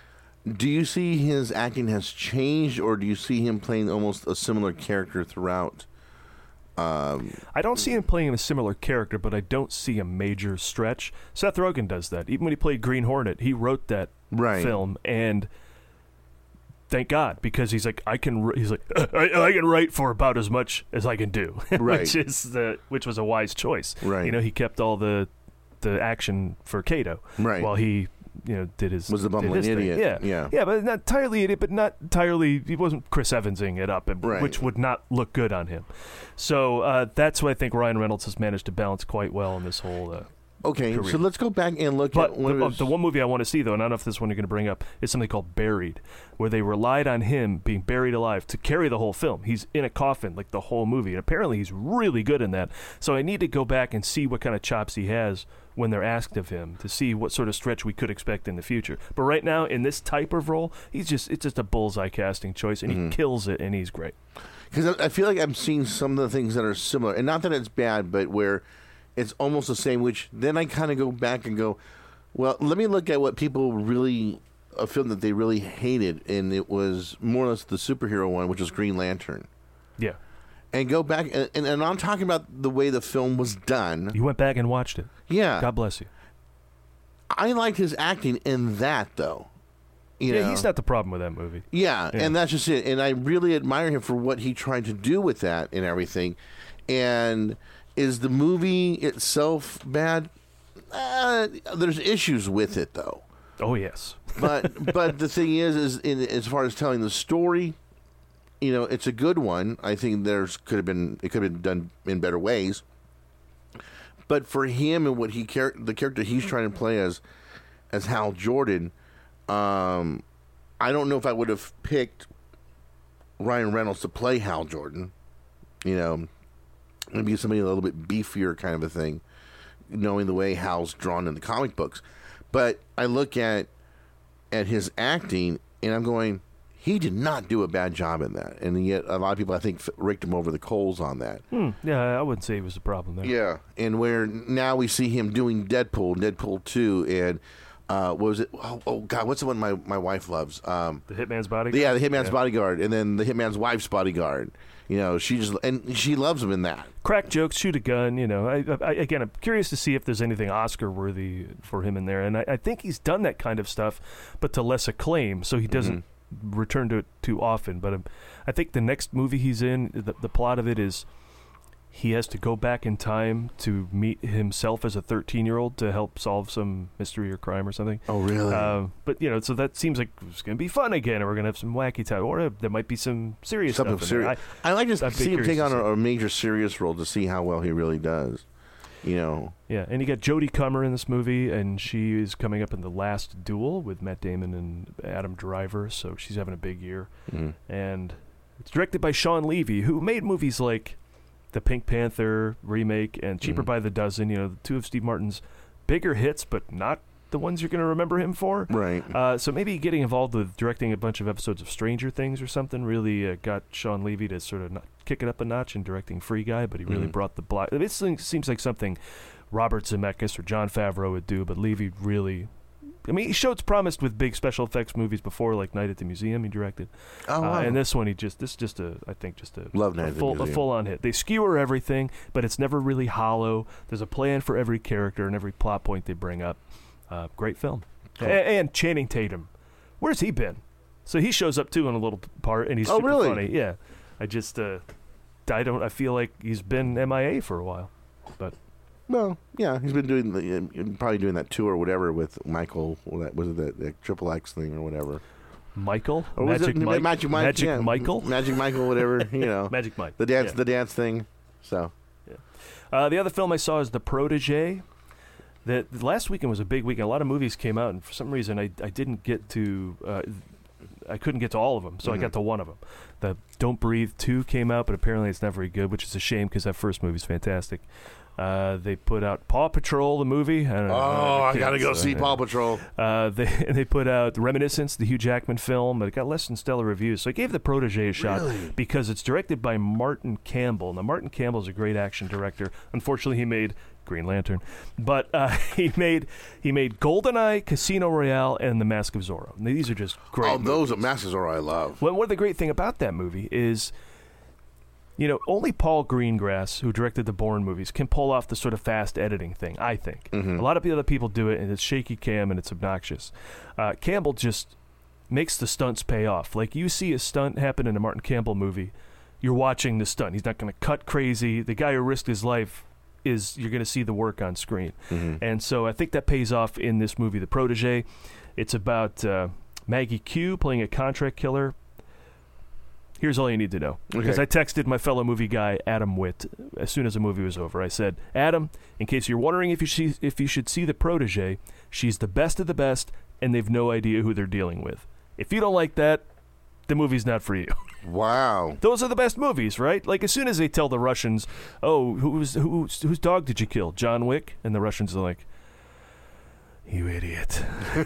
Do you see his acting has changed, or do you see him playing almost a similar character throughout? Um, I don't see him playing a similar character, but I don't see a major stretch. Seth Rogen does that. Even when he played Green Hornet, he wrote that right. film, and thank God, because he's like, I can. He's like, I, I can write for about as much as I can do, right. which is the which was a wise choice. Right. You know, he kept all the the action for Kato, right. while he. You know, did his was the bumbling idiot? Yeah, yeah, yeah, but not entirely idiot, but not entirely. He wasn't Chris Evansing it up, right. which would not look good on him. So uh, that's what I think Ryan Reynolds has managed to balance quite well in this whole. Uh, okay, career. So let's go back and look but at one the, of his... the one movie I want to see, though, and I don't know if this one you're going to bring up, is something called Buried, where they relied on him being buried alive to carry the whole film. He's in a coffin like the whole movie, and apparently he's really good in that. So I need to go back and see what kind of chops he has when they're asked of him, to see what sort of stretch we could expect in the future. But right now, in this type of role, he's just it's just a bullseye casting choice, and mm-hmm. he kills it, and he's great. Because I, I feel like I'm seeing some of the things that are similar, and not that it's bad, but where it's almost the same, which then I kind of go back and go, well, let me look at what people really, a film that they really hated, and it was more or less the superhero one, which was Green Lantern. Yeah. And go back, and, and, and I'm talking about the way the film was done. You went back and watched it. Yeah. God bless you. I liked his acting in that, though. You yeah, know? he's not the problem with that movie. Yeah, yeah, and that's just it. And I really admire him for what he tried to do with that and everything. And is the movie itself bad? Uh, there's issues with it, though. Oh, yes. But but the thing is, is in, as far as telling the story, you know, it's a good one. I think there's could have been it could have been done in better ways. But for him and what he char- the character he's trying to play as as Hal Jordan, um, I don't know if I would have picked Ryan Reynolds to play Hal Jordan. You know, maybe somebody a little bit beefier kind of a thing, knowing the way Hal's drawn in the comic books. But I look at at his acting, and I'm going, he did not do a bad job in that. And yet a lot of people, I think, raked him over the coals on that. Hmm. Yeah, I wouldn't say it was a problem there. Yeah, and where now we see him doing Deadpool, Deadpool two, and uh, what was it? Oh, oh, God, what's the one my, my wife loves? Um, the Hitman's Bodyguard? Yeah, the Hitman's yeah. Bodyguard, and then the Hitman's wife's bodyguard. You know, she just, and she loves him in that. Crack jokes, shoot a gun, you know. I, I, again, I'm curious to see if there's anything Oscar-worthy for him in there. And I, I think he's done that kind of stuff, but to less acclaim, so he doesn't mm-hmm. return to it too often. But um, I think the next movie he's in, the, the plot of it is he has to go back in time to meet himself as a thirteen-year-old to help solve some mystery or crime or something. Oh, really? Uh, but, you know, so that seems like it's going to be fun again, and we're going to have some wacky time. Or there might be some serious Something stuff. serious. I, I like to I'd see him take to on see. a, a major serious role to see how well he really does. You know. Yeah, and you got Jodie Comer in this movie, and she is coming up in The Last Duel with Matt Damon and Adam Driver, so she's having a big year. Mm-hmm. And it's directed by Sean Levy, who made movies like the Pink Panther remake and Cheaper mm-hmm. by the Dozen, you know, two of Steve Martin's bigger hits, but not the ones you're going to remember him for. Right. Uh, so maybe getting involved with directing a bunch of episodes of Stranger Things or something really uh, got Sean Levy to sort of not kick it up a notch in directing Free Guy, but he really mm-hmm. brought the black. It seems like something Robert Zemeckis or Jon Favreau would do, but Levy really. I mean, he showed promise with big special effects movies before, like Night at the Museum. He directed, oh, wow. uh, and this one he just this is just a I think just a Love Night a at the full a Museum. full on hit. They skewer everything, but it's never really hollow. There's a plan for every character and every plot point they bring up. Uh, great film, Cool. a- and Channing Tatum, where's he been? So he shows up too in a little part, and he's Oh, super really? funny. Yeah, I just uh, I don't I feel like he's been M I A for a while, but. Well, yeah, he's been doing the uh, probably doing that tour or whatever with Michael. Or that was it that, that Triple X thing or whatever. Michael, Or was Magic it Mike, Magic Mike? Magic yeah. Michael, Magic Michael, whatever. You know, Magic Mike, the dance, yeah. the dance thing. So, yeah. Uh, the other film I saw is The Protege. That the last weekend was a big weekend. A lot of movies came out, and for some reason I I didn't get to. Uh, I couldn't get to all of them, so mm-hmm. I got to one of them. The Don't Breathe two came out, but apparently it's not very good, which is a shame because that first movie's fantastic. Uh, they put out Paw Patrol, the movie. I don't know, oh, I, I gotta go so, see yeah. Paw Patrol. Uh, they they put out Reminiscence, the Hugh Jackman film, but it got less than stellar reviews. So I gave The Protege a shot Really? because it's directed by Martin Campbell. Now, Martin Campbell's a great action director. Unfortunately, he made Green Lantern. But uh, he made he made GoldenEye, Casino Royale, and The Mask of Zorro. And these are just great. Oh, those movies. Mask of Zorro I love. Well, one of the great thing about that movie is, you know, only Paul Greengrass, who directed the Bourne movies, can pull off the sort of fast editing thing, I think. Mm-hmm. A lot of other people do it, and it's shaky cam, and it's obnoxious. Uh, Campbell just makes the stunts pay off. Like, you see a stunt happen in a Martin Campbell movie, you're watching the stunt. He's not going to cut crazy. The guy who risked his life is, you're going to see the work on screen. Mm-hmm. And so I think that pays off in this movie, The Protege. It's about uh, Maggie Q playing a contract killer. Here's all you need to know. Okay. Because I texted my fellow movie guy, Adam Witt, as soon as the movie was over. I said, Adam, in case you're wondering if you, see, if you should see The Protege, she's the best of the best, and they've no idea who they're dealing with. If you don't like that, the movie's not for you. Wow. Those are the best movies, right? Like, as soon as they tell the Russians, oh, who's, who's, whose dog did you kill? John Wick? And the Russians are like, you idiot.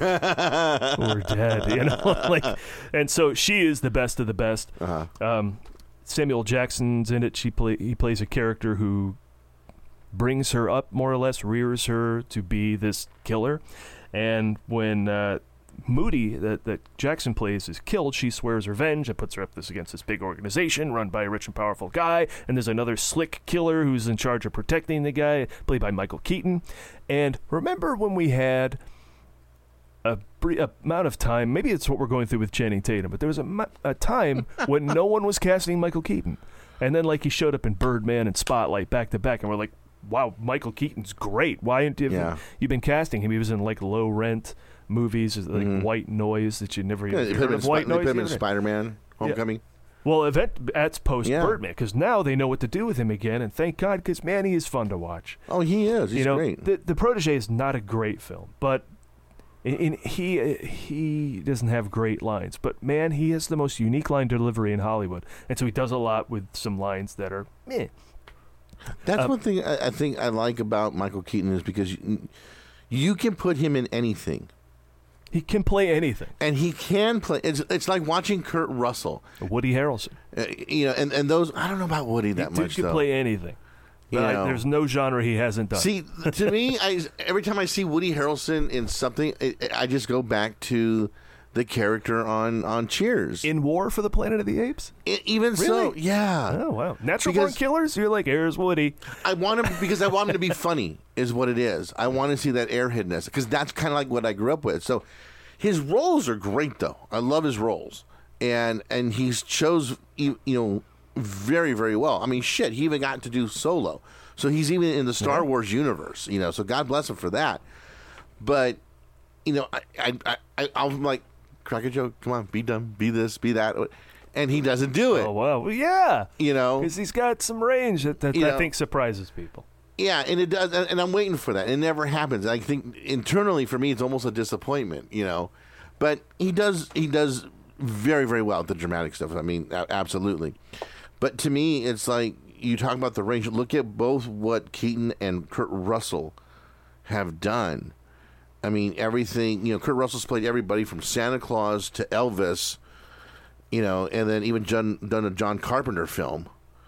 We're dead, you know? Like, and so she is the best of the best. Uh-huh. Um, Samuel Jackson's in it. She play, he plays a character who brings her up, more or less, rears her to be this killer. And when uh, Moody, that, that Jackson plays, is killed, she swears revenge and puts her up this against this big organization run by a rich and powerful guy. And there's another slick killer who's in charge of protecting the guy, played by Michael Keaton. And remember when we had a brief amount of time, maybe it's what we're going through with Channing Tatum, but there was a, a time when no one was casting Michael Keaton. And then, like, he showed up in Birdman and Spotlight back to back, and we're like, wow, Michael Keaton's great. Why haven't you Yeah. you've been casting him? He was in, like, low rent movies, like Mhm. White Noise, that you never Yeah, even they heard put him in, of. Sp- White they Noise. put him in either. Spider-Man Homecoming. Well, event, that's post Yeah. Birdman, because now they know what to do with him again, and thank God, because, man, he is fun to watch. Oh, he is. He's you know, great. The, the Protege is not a great film, but in, in, he he doesn't have great lines. But, man, he has the most unique line delivery in Hollywood, and so he does a lot with some lines that are meh. That's Uh, one thing I, I think I like about Michael Keaton is because you, you can put him in anything. He can play anything. And he can play. It's it's like watching Kurt Russell. Woody Harrelson. Uh, you know, and, and those, I don't know about Woody that Dude much, can though. play anything. You But I- know. there's no genre he hasn't done. See, to me, I, every time I see Woody Harrelson in something, I, I just go back to the character on, on Cheers. in War for the Planet of the Apes? I- even so, Really? yeah. Oh, wow. Natural Born Because- Killers? You're like, here's Woody. I want him because I want him to be funny, is what it is. I want to see that airheadness because that's kind of like what I grew up with. So his roles are great, though. I love his roles, and and he's chose you you know very very well. I mean, shit, he even got to do Solo, so he's even in the Star Yeah. Wars universe. You know, so God bless him for that. But you know, I I, I I'm like, crack a joke. Come on, be dumb, be this, be that, and he doesn't do it. Oh, wow. Well, yeah. You know, Because he's got some range that, that You I know. think surprises people. yeah, and it does, and I'm waiting for that. It never happens. I think internally for me, it's almost a disappointment, you know. But he does, he does very, very well at the dramatic stuff. I mean, a- absolutely. But to me, it's like you talk about the range. Look at both what Keaton and Kurt Russell have done. I mean, everything. You know, Kurt Russell's played everybody from Santa Claus to Elvis. You know, and then even done done a John Carpenter film.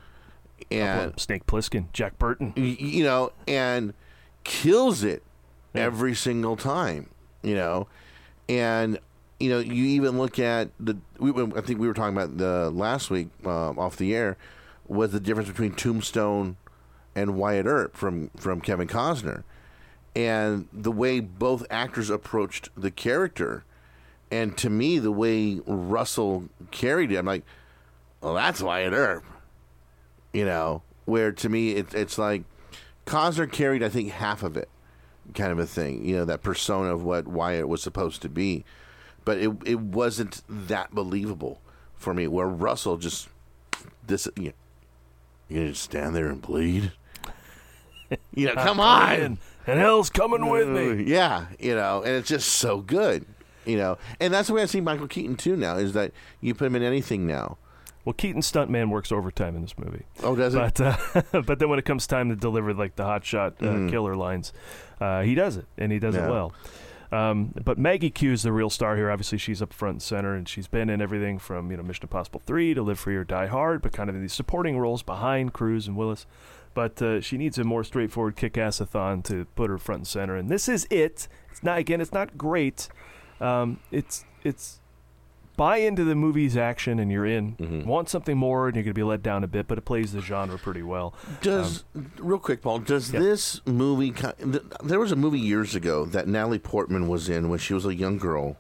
And Snake Plissken, Jack Burton. y- you know, and kills it Yeah. every single time, you know, and you know, you even look at the. We, I think we were talking about the last week um, off the air was the difference between Tombstone and Wyatt Earp from from Kevin Costner, and the way both actors approached the character, and to me, the way Russell carried it, I'm like, well, that's Wyatt Earp. You know, where to me it, it's like Costner carried, I think, half of it, kind of a thing. You know, that persona of what Wyatt was supposed to be, but it it wasn't that believable for me. Where Russell just this, you know, you gonna just stand there and bleed. You know, come on, And, and hell's coming with me. yeah, you know, and it's just so good. You know, and that's the way I see Michael Keaton too. Now is that you put him in anything now. Well, Keaton's stuntman works overtime in this movie. Oh, does it? But uh, but then when it comes time to deliver like the hotshot uh, Mhm. killer lines, uh, he does it, and he does Yeah. it well. Um, but Maggie Q is the real star here. Obviously, she's up front and center, and she's been in everything from you know Mission Impossible three to Live Free or Die Hard, but kind of in these supporting roles behind Cruise and Willis. But uh, she needs a more straightforward kick-ass-a-thon to put her front and center. And this is it. It's not again. It's not great. Um, it's it's buy into the movie's action and you're in. Mm-hmm. Want something more and you're going to be let down a bit, but it plays the genre pretty well. Does um, real quick, Paul? Does yeah. this movie? There was a movie years ago that Natalie Portman was in when she was a young girl.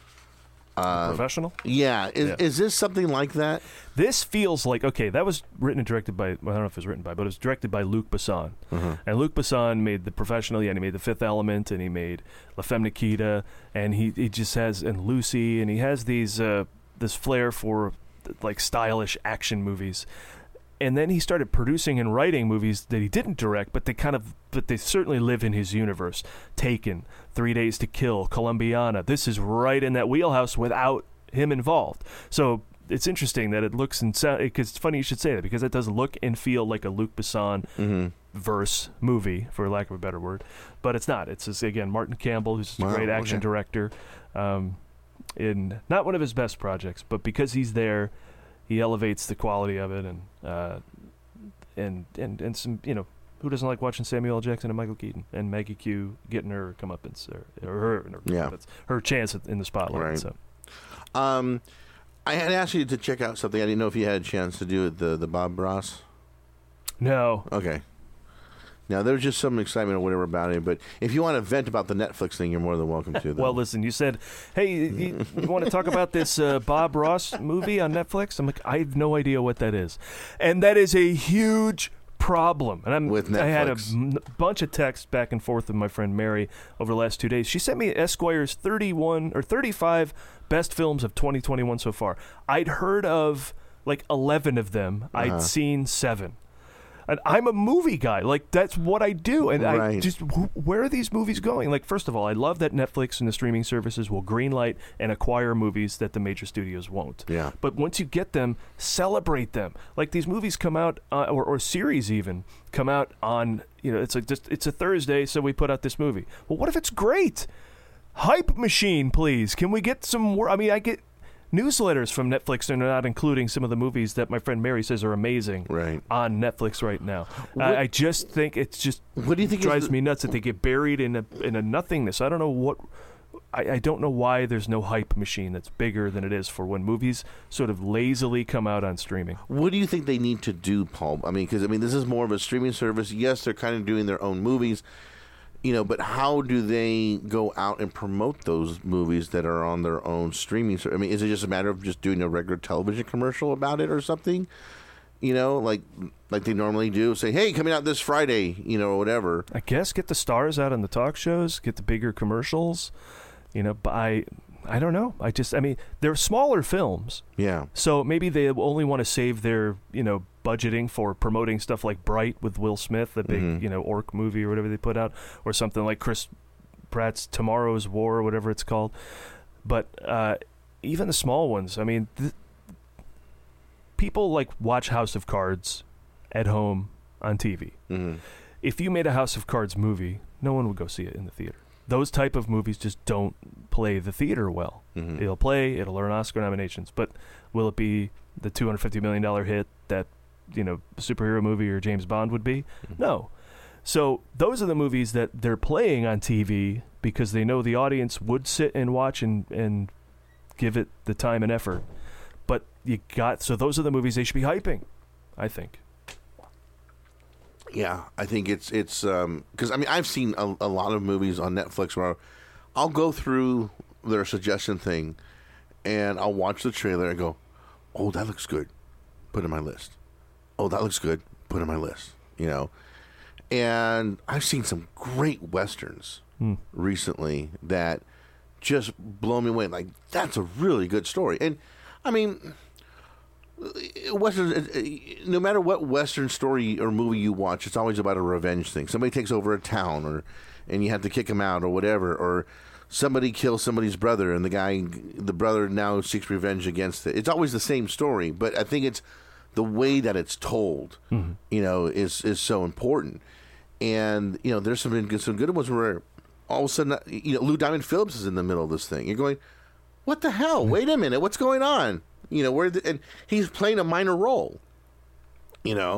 Uh, Professional? Yeah. Is, yeah. is this something like that? This feels like, okay, that was written and directed by, well, I don't know if it was written by, but it was directed by Luc Besson. Mm-hmm. And Luc Besson made The Professional, yeah, and he made The Fifth Element, and he made La Femme Nikita, and he, he just has, and Lucy, and he has these, uh, this flair for, like, stylish action movies. And then he started producing and writing movies that he didn't direct, but they kind of, but they certainly live in his universe. Taken, Three Days to Kill, Columbiana. This is right in that wheelhouse without him involved. So it's interesting that it looks and sound, because it's funny you should say that, because it does look and feel like a Luc Besson mm-hmm. verse movie, for lack of a better word. But it's not. It's, just, again, Martin Campbell, who's just wow, a great action okay. director. Um, in not one of his best projects, but because he's there, he elevates the quality of it, and uh, and and and some, you know, who doesn't like watching Samuel L. Jackson and Michael Keaton and Maggie Q getting her comeuppance or, or her her, yeah. her chance in the spotlight. Right. So, um, I had asked you to check out something. I didn't know if you had a chance to do it. The the Bob Ross. no, Okay. Now, there's just some excitement or whatever about it, but if you want to vent about the Netflix thing, you're more than welcome to. Though. Well, listen, you said, hey, you, you want to talk about this uh, Bob Ross movie on Netflix? I'm like, I have no idea what that is. And that is a huge problem. And I'm, With Netflix. I had a m- bunch of texts back and forth with my friend Mary over the last two days. She sent me Esquire's thirty-one or thirty-five best films of twenty twenty-one so far. I'd heard of like eleven of them. Uh-huh. I'd seen seven. And I'm a movie guy. Like, that's what I do. And I Right. just, wh- where are these movies going? Like, first of all, I love that Netflix and the streaming services will greenlight and acquire movies that the major studios won't. Yeah. But once you get them, celebrate them. Like, these movies come out, uh, or, or series even, come out on, you know, it's like just, it's a Thursday, so we put out this movie. Well, what if it's great? Hype machine, please. Can we get some more? I mean, I get newsletters from Netflix, and they're not including some of the movies that my friend Mary says are amazing Right. on Netflix right now. What- I, I just think it's just What do you think is drives the- me nuts that they get buried in a in a nothingness. I don't know what. I, I don't know why there's no hype machine that's bigger than it is for when movies sort of lazily come out on streaming. What do you think they need to do, Paul? I mean, because I mean, this is more of a streaming service. Yes, they're kind of doing their own movies, you know, but how do they go out and promote those movies that are on their own streaming service? I mean, is it just a matter of just doing a regular television commercial about it or something? You know, like like they normally do. Say, hey, coming out this Friday, you know, or whatever. I guess get the stars out on the talk shows, get the bigger commercials. You know, but I, I don't know. I just, I mean, they're smaller films. Yeah. So maybe they only want to save their, you know, budgeting for promoting stuff like Bright with Will Smith, the big, Mhm. you know, orc movie or whatever they put out, or something like Chris Pratt's Tomorrow's War or whatever it's called. But uh, even the small ones, I mean, th- people like watch House of Cards at home on T V. Mm-hmm. If you made a House of Cards movie, no one would go see it in the theater. Those type of movies just don't play the theater well. Mm-hmm. It'll play, it'll earn Oscar nominations, but will it be the two hundred fifty million dollars hit that, you know, superhero movie or James Bond would be? Mm-hmm. No. So those are the movies that they're playing on T V because they know the audience would sit and watch and, and give it the time and effort. But you got, so those are the movies they should be hyping, I think. Yeah, I think it's it's because I mean I've seen a, a lot of movies on Netflix where I'll go through their suggestion thing and I'll watch the trailer and go, oh, that looks good, put it in my list. Oh, that looks good, put it in my list. You know, and I've seen some great westerns Hmm. recently that just blow me away. Like, that's a really good story, and I mean. Western, no matter what Western story or movie you watch, it's always about a revenge thing. Somebody takes over a town, or and you have to kick him out, or whatever. Or somebody kills somebody's brother, and the guy, the brother now seeks revenge against it. It's always the same story, but I think it's the way that it's told, mm-hmm. you know, is is so important. And you know, there's some some good ones where all of a sudden, you know, Lou Diamond Phillips is in the middle of this thing. You're going, what the hell? Wait a minute, what's going on? You know, where the, and he's playing a minor role. You know,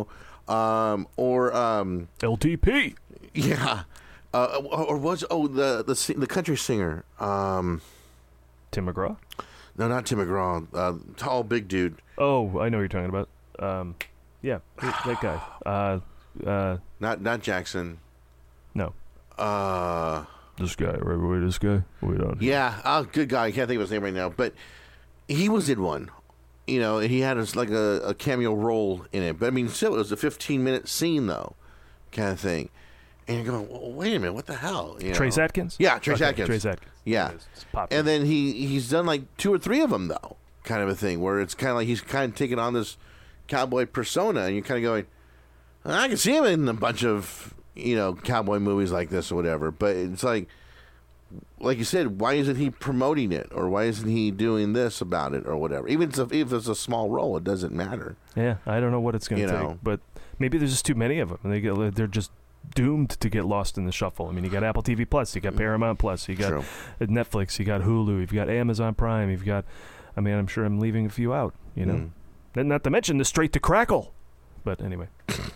um, or um, L T P. Yeah, uh, or, or was oh the the si- the country singer. Um, Tim McGraw. no, not Tim McGraw. Uh, tall, big dude. Oh, I know what you're talking about. Um, yeah, that that guy. Uh, uh, Not not Jackson. no, Uh, this guy. Right away, this guy. Wait on. yeah, oh, good guy. I can't think of his name right now, but he was in one. You know, he had a, like a, a cameo role in it. But I mean, still, it was a fifteen minute scene though, kind of thing. And you're going, well, wait a minute, what the hell? You know? Trace Atkins. Yeah, Trace Okay, Atkins. Trace Atkins. Yeah, It's popular. and then he he's done like two or three of them though, kind of a thing where it's kind of like he's kind of taking on this cowboy persona, and you're kind of going, I can see him in a bunch of you know cowboy movies like this or whatever, but it's like, like you said, why isn't he promoting it, or why isn't he doing this about it, or whatever? Even if, if it's a small role, it doesn't matter. Yeah, I don't know what it's going You to take, know. but maybe there's just too many of them, and they get they're just doomed to get lost in the shuffle. I mean, you got Apple T V Plus, you got Paramount Plus, you got True. Netflix, you got Hulu, you've got Amazon Prime, you've got. I mean, I'm sure I'm leaving a few out. You know, Mm. and not to mention the straight to Crackle. But anyway,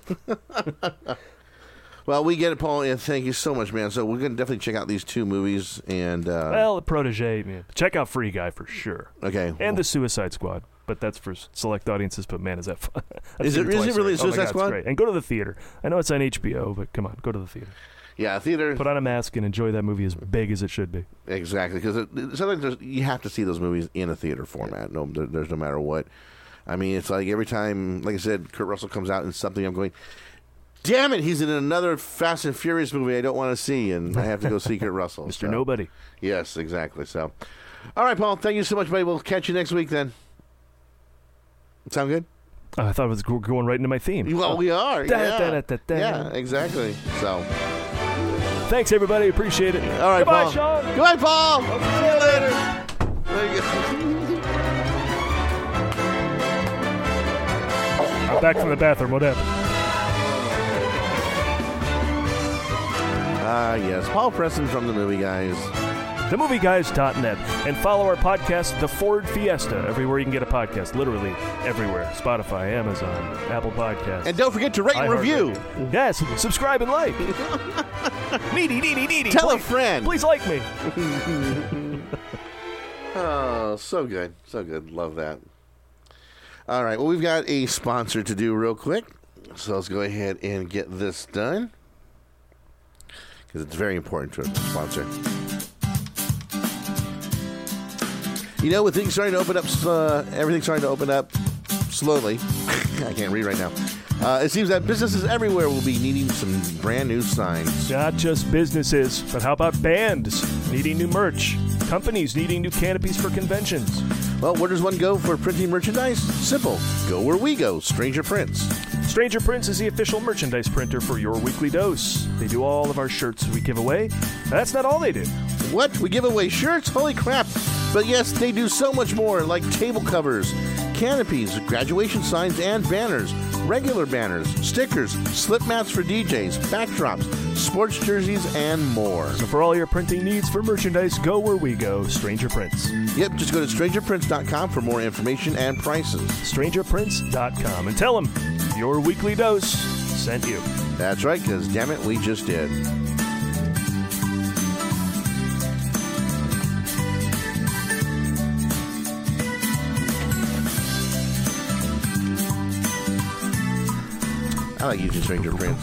Well, we get it, Paul, and thank you so much, man. So we're going to definitely check out these two movies, and uh, well, the Protege, man. Check out Free Guy for sure, okay. and the Suicide Squad. But that's for select audiences. But man, is that fun? I've Is seen it- is it twice really already. Oh my Suicide God, it's Squad? great. And go to the theater. I know it's on H B O, but come on, go to the theater. yeah, theater. Put on a mask and enjoy that movie as big as it should be. Exactly, because sometimes there's- you have to see those movies in a theater format. No, there, there's no matter what. I mean, it's like every time, like I said, Kurt Russell comes out in something, I'm going, damn it, he's in another Fast and Furious movie I don't want to see, and I have to go see Kurt Russell. Mister So, Nobody. yes, exactly. So, all right, Paul, thank you so much, buddy. We'll catch you next week then. Sound good? Oh, I thought it was go- going right into my theme. Well, we are. Da- yeah. da- da- da- da. yeah, exactly. So, Thanks, everybody. Appreciate it. all right, Goodbye, Paul. Sean. Goodbye, Paul. See you later. There you go. I'm back from the bathroom. What happened? Ah, yes. Paul Preston from the Movie Guys. the movie guys dot net. And follow our podcast, The Ford Fiesta, everywhere you can get a podcast. Literally everywhere. Spotify, Amazon, Apple Podcasts. And don't forget to rate and review. iHeartRadio. Yes, subscribe and like. needy, needy, needy. Tell a please, friend. Please like me. Oh, so good. So good. Love that. All right. Well, we've got a sponsor to do real quick. So let's go ahead and get this done. Because it's very important to a sponsor. You know, with things starting to open up, uh, everything's starting to open up slowly. I can't read right now. Uh, it seems that businesses everywhere will be needing some brand new signs. Not just businesses, but how about bands needing new merch? Companies needing new canopies for conventions. Well, where does one go for printing merchandise? Simple. Go where we go, Stranger Prints. Stranger Prints is the official merchandise printer for Your Weekly Dose. They do all of our shirts we give away. That's not all they do. What? We give away shirts? Holy crap. But yes, they do so much more, like table covers, canopies, graduation signs, and banners, regular banners, stickers, slip mats for D Js, backdrops, sports jerseys, and more. So for all your printing needs for merchandise, go where we go, Stranger Prints. Yep, just go to stranger prints dot com for more information and prices. stranger prints dot com. And tell them Your Weekly Dose sent you. That's right, because damn it, we just did. I like using Stranger Prints.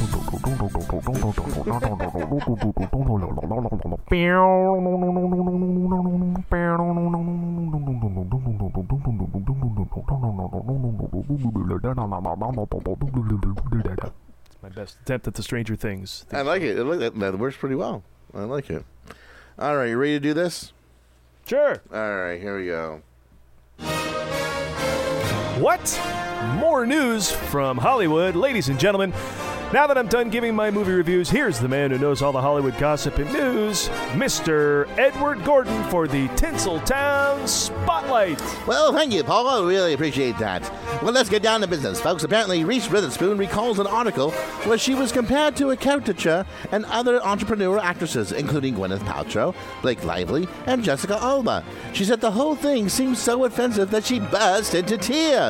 It's my best attempt at the Stranger Things. I like it. It look- that, that works pretty well. I like it. All right, you ready to do this? Sure. All right, here we go. What? More news from Hollywood. Ladies and gentlemen, now that I'm done giving my movie reviews, here's the man who knows all the Hollywood gossip and news, Mister Edward Gordon for the Tinseltown Spotlight. Well, thank you, Paul. I really appreciate that. Well, let's get down to business, folks. Apparently, Reese Witherspoon recalls an article where she was compared to a caricature and other entrepreneur actresses, including Gwyneth Paltrow, Blake Lively, and Jessica Alba. She said the whole thing seemed so offensive that she burst into tears.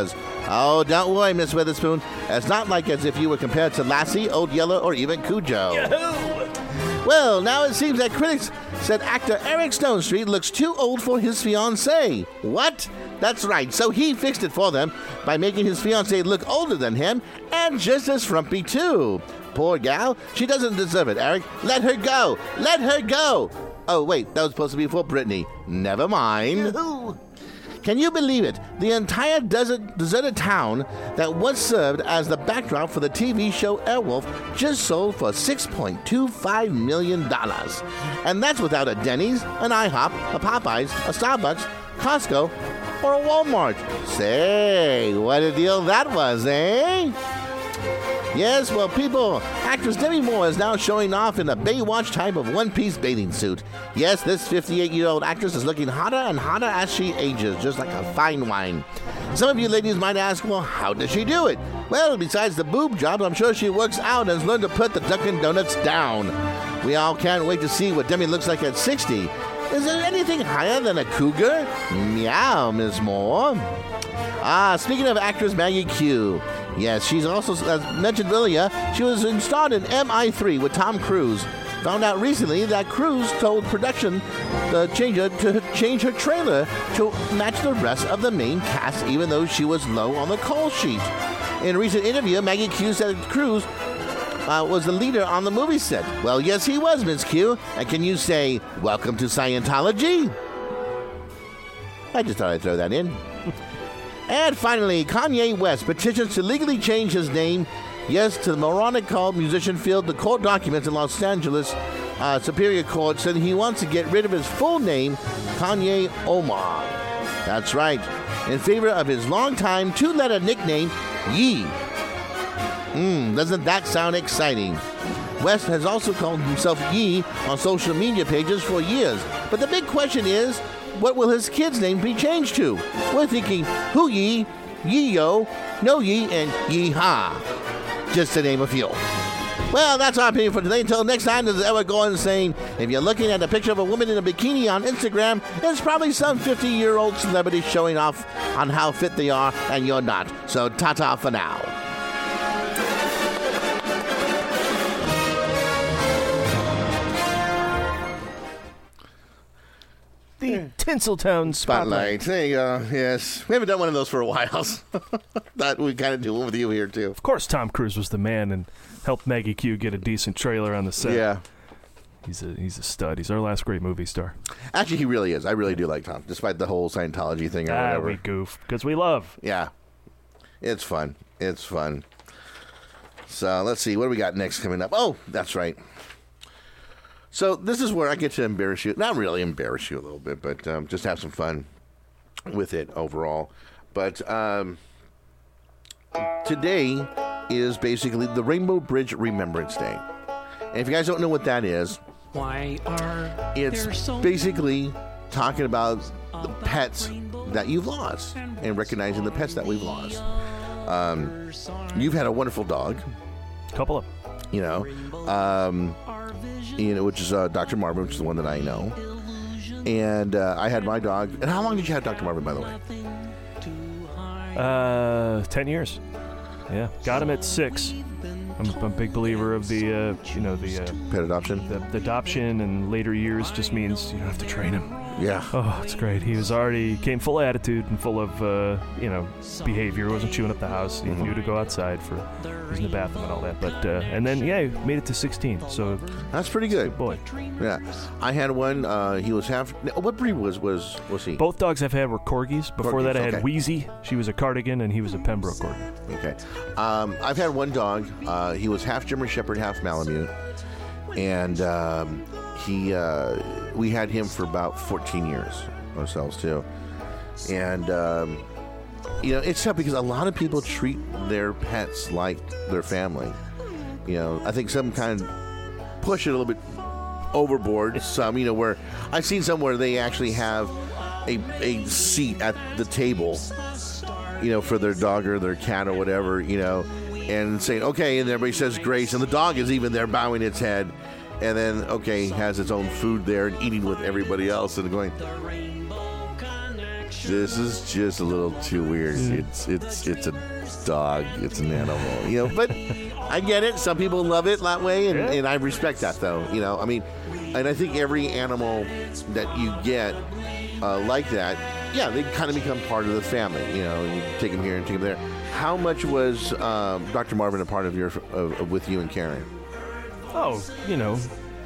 Oh, don't worry, Miss Witherspoon. It's not like as if you were compared to Lassie, Old Yeller, or even Cujo. Well, now it seems that critics said actor Eric Stonestreet looks too old for his fiancée. What? That's right, so he fixed it for them by making his fiancée look older than him and just as frumpy, too. Poor gal. She doesn't deserve it, Eric. Let her go. Let her go. Oh, wait, that was supposed to be for Brittany. Never mind. Can you believe it? The entire desert, deserted town that once served as the backdrop for the T V show Airwolf just sold for six point two five million dollars. And that's without a Denny's, an IHOP, a Popeyes, a Starbucks, Costco, or a Walmart. Say, what a deal that was, eh? Yes, well, people, actress Demi Moore is now showing off in a Baywatch type of one-piece bathing suit. Yes, this fifty-eight-year-old actress is looking hotter and hotter as she ages, just like a fine wine. Some of you ladies might ask, well, how does she do it? Well, besides the boob job, I'm sure she works out and has learned to put the Dunkin' Donuts down. We all can't wait to see what Demi looks like at sixty. Is there anything higher than a cougar? Meow, Miss Moore. Ah, speaking of actress Maggie Q. Yes, she's also, as mentioned earlier, she was installed in M I three with Tom Cruise. Found out recently that Cruise told production to change, her, to change her trailer to match the rest of the main cast, even though she was low on the call sheet. In a recent interview, Maggie Q said Cruise uh, was the leader on the movie set. Well, yes, he was, Miss Q. And can you say, welcome to Scientology? I just thought I'd throw that in. And finally, Kanye West petitions to legally change his name. Yes, to the moronic called musician field. The court documents in Los Angeles uh, Superior Court said he wants to get rid of his full name, Kanye Omar. That's right, in favor of his longtime two-letter nickname, Ye. Mmm, doesn't that sound exciting? West has also called himself Ye on social media pages for years. But the big question is, what will his kid's name be changed to? We're thinking Hoo Yee, Yee Yo, No Yee, and Yee Ha. Just to name a few. Well, that's our opinion for today. Until next time, this is Eric Gordon saying, if you're looking at a picture of a woman in a bikini on Instagram, it's probably some fifty-year-old celebrity showing off on how fit they are, and you're not. So ta-ta for now. The Tinseltown Spotlight. Spotlight. There you go. Yes. We haven't done one of those for a while. Thought we'd kind of do one with you here, too. Of course, Tom Cruise was the man and helped Maggie Q get a decent trailer on the set. Yeah. He's a he's a stud. He's our last great movie star. Actually, he really is. I really do like Tom, despite the whole Scientology thing or ah, whatever. we goof, because we love. Yeah. It's fun. It's fun. So, let's see. What do we got next coming up? Oh, that's right. So this is where I get to embarrass you. Not really embarrass you a little bit, but um, just have some fun with it overall. But um, today is basically the Rainbow Bridge Remembrance Day. And if you guys don't know what that is, Why are it's there so basically talking about the pets that you've lost and recognizing the pets that we've lost. Um, you've had a wonderful dog. Couple of You know, um, you know, which is uh, Doctor Marvin, which is the one that I know. And uh, I had my dog. And how long did you have Doctor Marvin, by the way? Uh, ten years. Yeah, got him at six. I'm, I'm a big believer of the, uh, you know, the uh, Pet adoption? the, the adoption and later years just means you don't have to train him. Yeah. Oh, it's great. He was already came full of attitude and full of, uh, you know, behavior. Wasn't chewing up the house. He Mm-hmm. knew to go outside for using the bathroom and all that. But uh, and then yeah, he made it to sixteen. So That's pretty good. boy, Yeah. I had one. Uh, he was half. What breed was was was he? both dogs I've had were corgis. Before Corgis, that, I had okay. Wheezy. She was a Cardigan, and he was a Pembroke corgi. Okay. Um, I've had one dog. Uh, he was half German Shepherd, half Malamute, and um, he uh, we had him for about fourteen years ourselves too. And um, you know, it's tough because a lot of people treat their pets like their family. You know, I think some kind of push it a little bit overboard. Some, you know, where I've seen some where they actually have a a seat at the table, you know, for their dog or their cat or whatever, you know, and saying, okay, and everybody says grace, and the dog is even there bowing its head, and then, okay, has its own food there and eating with everybody else and going, this is just a little too weird. It's it's it's a dog. It's an animal, you know. But I get it. Some people love it that way, and, Yeah. and I respect that, though. You know, I mean, and I think every animal that you get uh, like that, yeah, they kind of become part of the family. You know, you take them here and take them there. How much was um, Doctor Marvin a part of your of, of, with you and Karen? Oh, you know,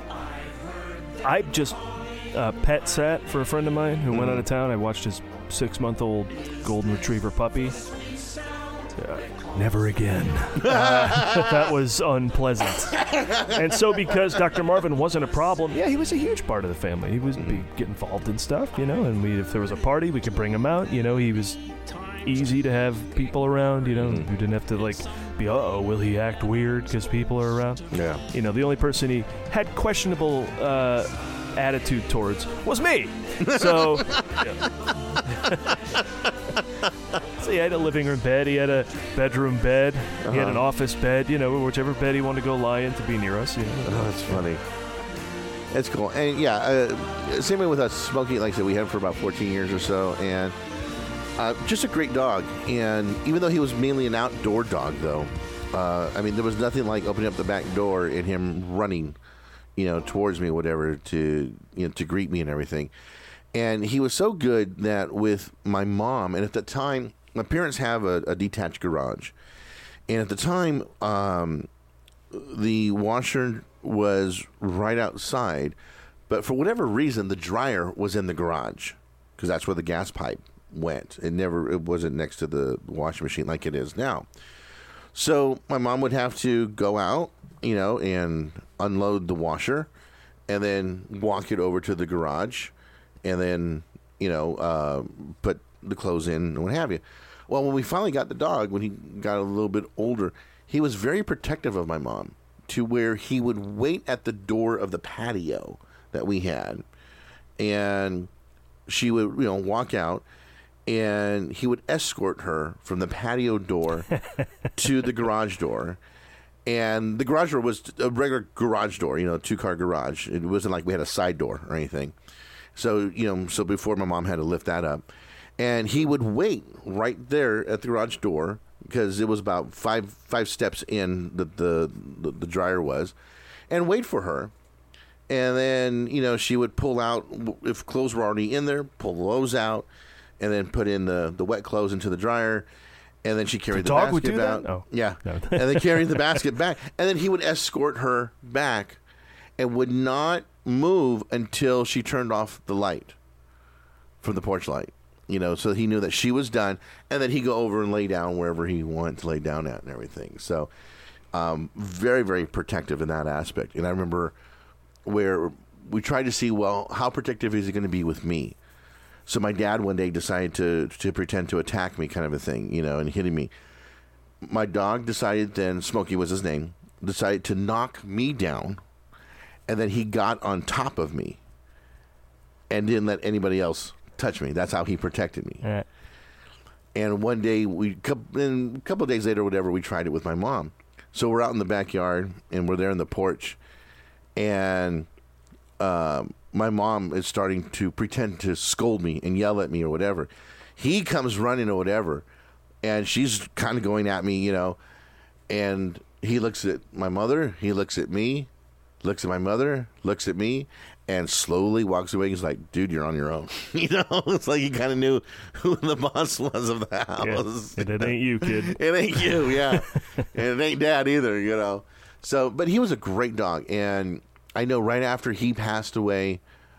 I just uh, pet sat for a friend of mine who mm-hmm. went out of town. I watched his six-month-old golden retriever puppy. Uh, never again. Uh, that was unpleasant. And so because Doctor Marvin wasn't a problem, yeah, he was a huge part of the family. He was be, get involved in stuff, you know, and we, if there was a party, we could bring him out. You know, he was easy to have people around, you know, mm. you didn't have to, like, be, uh-oh, will he act weird because people are around? Yeah. You know, the only person he had questionable uh, attitude towards was me. So, so he had a living room bed, he had a bedroom bed, uh-huh. he had an office bed, you know, whichever bed he wanted to go lie in to be near us, you know. Oh, that's funny. It's cool. And, yeah, uh, same way with us, Smokey, like I said, we had him for about fourteen years or so, and Uh, just a great dog, and even though he was mainly an outdoor dog, though, uh, I mean, there was nothing like opening up the back door and him running, you know, towards me, or whatever, to you know to greet me and everything. And he was so good that with my mom, and at the time, my parents have a, a detached garage, and at the time, um, the washer was right outside, but for whatever reason, the dryer was in the garage because that's where the gas pipe went. It never, it wasn't next to the washing machine like it is now. So my mom would have to go out, you know, and unload the washer and then walk it over to the garage and then, you know, uh, put the clothes in and what have you. Well, when we finally got the dog, when he got a little bit older, he was very protective of my mom to where he would wait at the door of the patio that we had, and she would, you know, walk out, and he would escort her from the patio door to the garage door. And the garage door was a regular garage door, you know, two-car garage. It wasn't like we had a side door or anything. So, you know, so before my mom had to lift that up. And he would wait right there at the garage door because it was about five five steps in that the, the, the dryer was, and wait for her. And then, you know, she would pull out, if clothes were already in there, pull those out, and then put in the, the wet clothes into the dryer, and then she carried the, the dog basket would do out. That? Oh. Yeah, no. And then carried the basket back, and then he would escort her back, and would not move until she turned off the light from the porch light. You know, so he knew that she was done, and then he'd go over and lay down wherever he wanted to lay down at and everything. So, um, very, very protective in that aspect. And I remember where we tried to see, well, how protective is he going to be with me? So my dad one day decided to to pretend to attack me, kind of a thing, you know, and hitting me. My dog decided then, Smokey was his name, decided to knock me down, and then he got on top of me and didn't let anybody else touch me. That's how he protected me. All right. And one day, we, and a couple of days later, whatever, we tried it with my mom. So we're out in the backyard, and we're there in the porch, and um, my mom is starting to pretend to scold me and yell at me or whatever. He comes running or whatever, and she's kind of going at me, you know, and he looks at my mother, he looks at me, looks at my mother, looks at me, and slowly walks away. He's like, dude, you're on your own. You know, it's like he kind of knew who the boss was of the house. Yeah. It ain't you, kid. It ain't you, yeah. And it ain't Dad either, you know. So, but he was a great dog. And I know right after he passed away,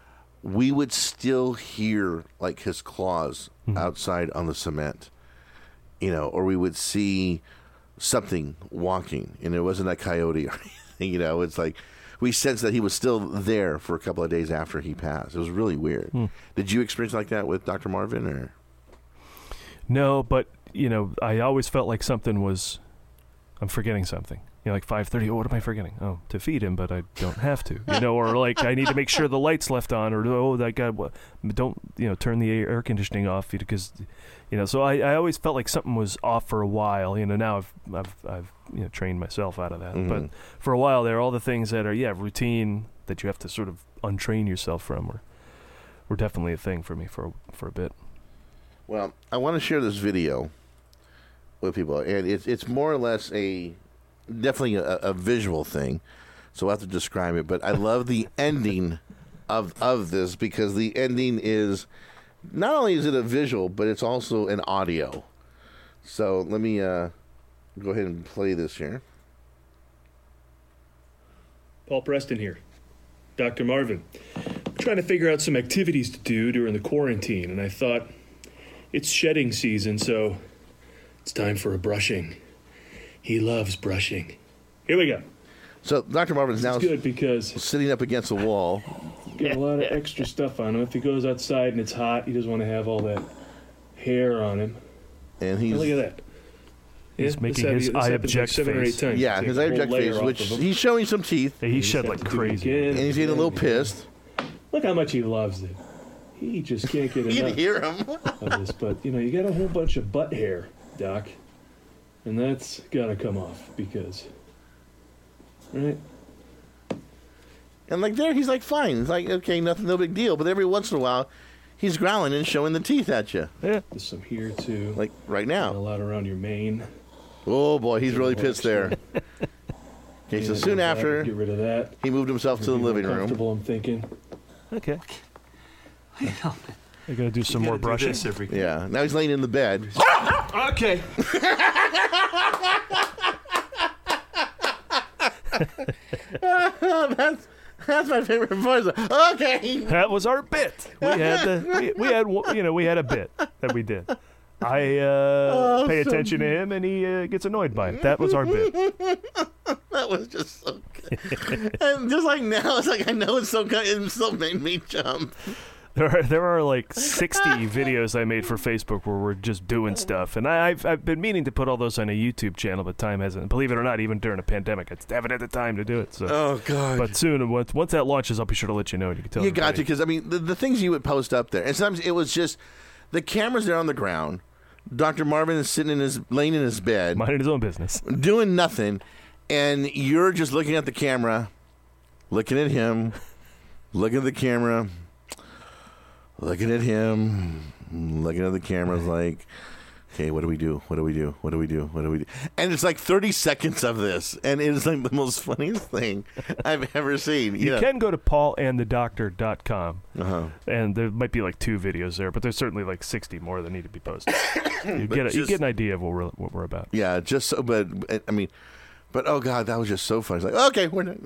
we would still hear, like, his claws mm-hmm. outside on the cement, you know, or we would see something walking, and it wasn't a coyote or anything, you know. It's like we sensed that he was still there for a couple of days after he passed. It was really weird. Hmm. Did you experience like that with Doctor Marvin, or? No, but, you know, I always felt like something was, I'm forgetting something. You know, like five thirty, oh, what am I forgetting? Oh, to feed him, but I don't have to. You know, or like I need to make sure the light's left on, or, oh, that guy, don't, you know, turn the air conditioning off because, you know, so I, I always felt like something was off for a while. You know, now I've, I've, I've you know, trained myself out of that. Mm-hmm. But for a while there, all the things that are, yeah, routine that you have to sort of untrain yourself from were, were definitely a thing for me for, for a bit. Well, I want to share this video with people, and it's it's more or less a definitely a, a visual thing, so I'll have to describe it. But I love the ending of of this because the ending is not only is it a visual, but it's also an audio. So let me uh, go ahead and play this here. Paul Preston here. Doctor Marvin. I'm trying to figure out some activities to do during the quarantine, and I thought it's shedding season, so it's time for a brushing. He loves brushing. Here we go. So Doctor Marvin's now It's good because sitting up against a wall. got a lot of extra stuff on him. If he goes outside and it's hot, he doesn't want to have all that hair on him. And Oh, he's look at that. He's Yeah, making this his happened- this eye happened like object seven or eight face. times. yeah, Take his a eye whole object layer face, off which of him. he's showing some teeth, He You just shed have like to do it crazy. again and he's getting a little again. pissed. Look how much he loves it. He just can't get You can enough hear him. of this. But, you know, you got a whole bunch of butt hair, Doc. And that's got to come off because, right? And like there, he's like fine. It's like okay, nothing, no big deal. But every once in a while, he's growling and showing the teeth at you, Yeah. There's some here, too. like right A now. lot around your mane. Oh boy, he's really pissed there. Okay, so Yeah, soon get after, rid of that. he moved himself to the Be more living room. comfortable, I'm thinking. Okay. I gotta do some more brushing. Yeah, now he's laying in the bed. Okay. that's that's my favorite voice. Okay. That was our bit. We had the we, we had one- you know we had a bit that we did. I uh, pay attention to him and he uh, gets annoyed by it. That was our bit. That was just so good. And just like now, it's like I know it's so good. It still made me jump. There are there are like sixty videos I made for Facebook where we're just doing stuff, and I, I've I've been meaning to put all those on a YouTube channel, but time hasn't. Believe it or not, even during a pandemic, I just haven't had the time to do it. So, Oh God. but soon, once once that launches, I'll be sure to let you know. And you can tell. You got to, everybody. because I mean, the, the things you would post up there, and sometimes it was just the camera's there on the ground. Doctor Marvin is sitting in his, laying in his bed, minding his own business. doing nothing, and you're just looking at the camera, looking at him, looking at the camera, looking at him, looking at the cameras, like, okay, what do we do? What do we do? What do we do? What do we do? And it's like thirty seconds of this, and it is like the most funniest thing I've ever seen. You know. can go to paul and the doctor dot com, Uh-huh. and there might be like two videos there, but there's certainly like sixty more that need to be posted. you get a, you just- get an idea of what we're what we're about. Yeah, just so, but I mean, but oh God, that was just so funny. It's like, okay, we're done.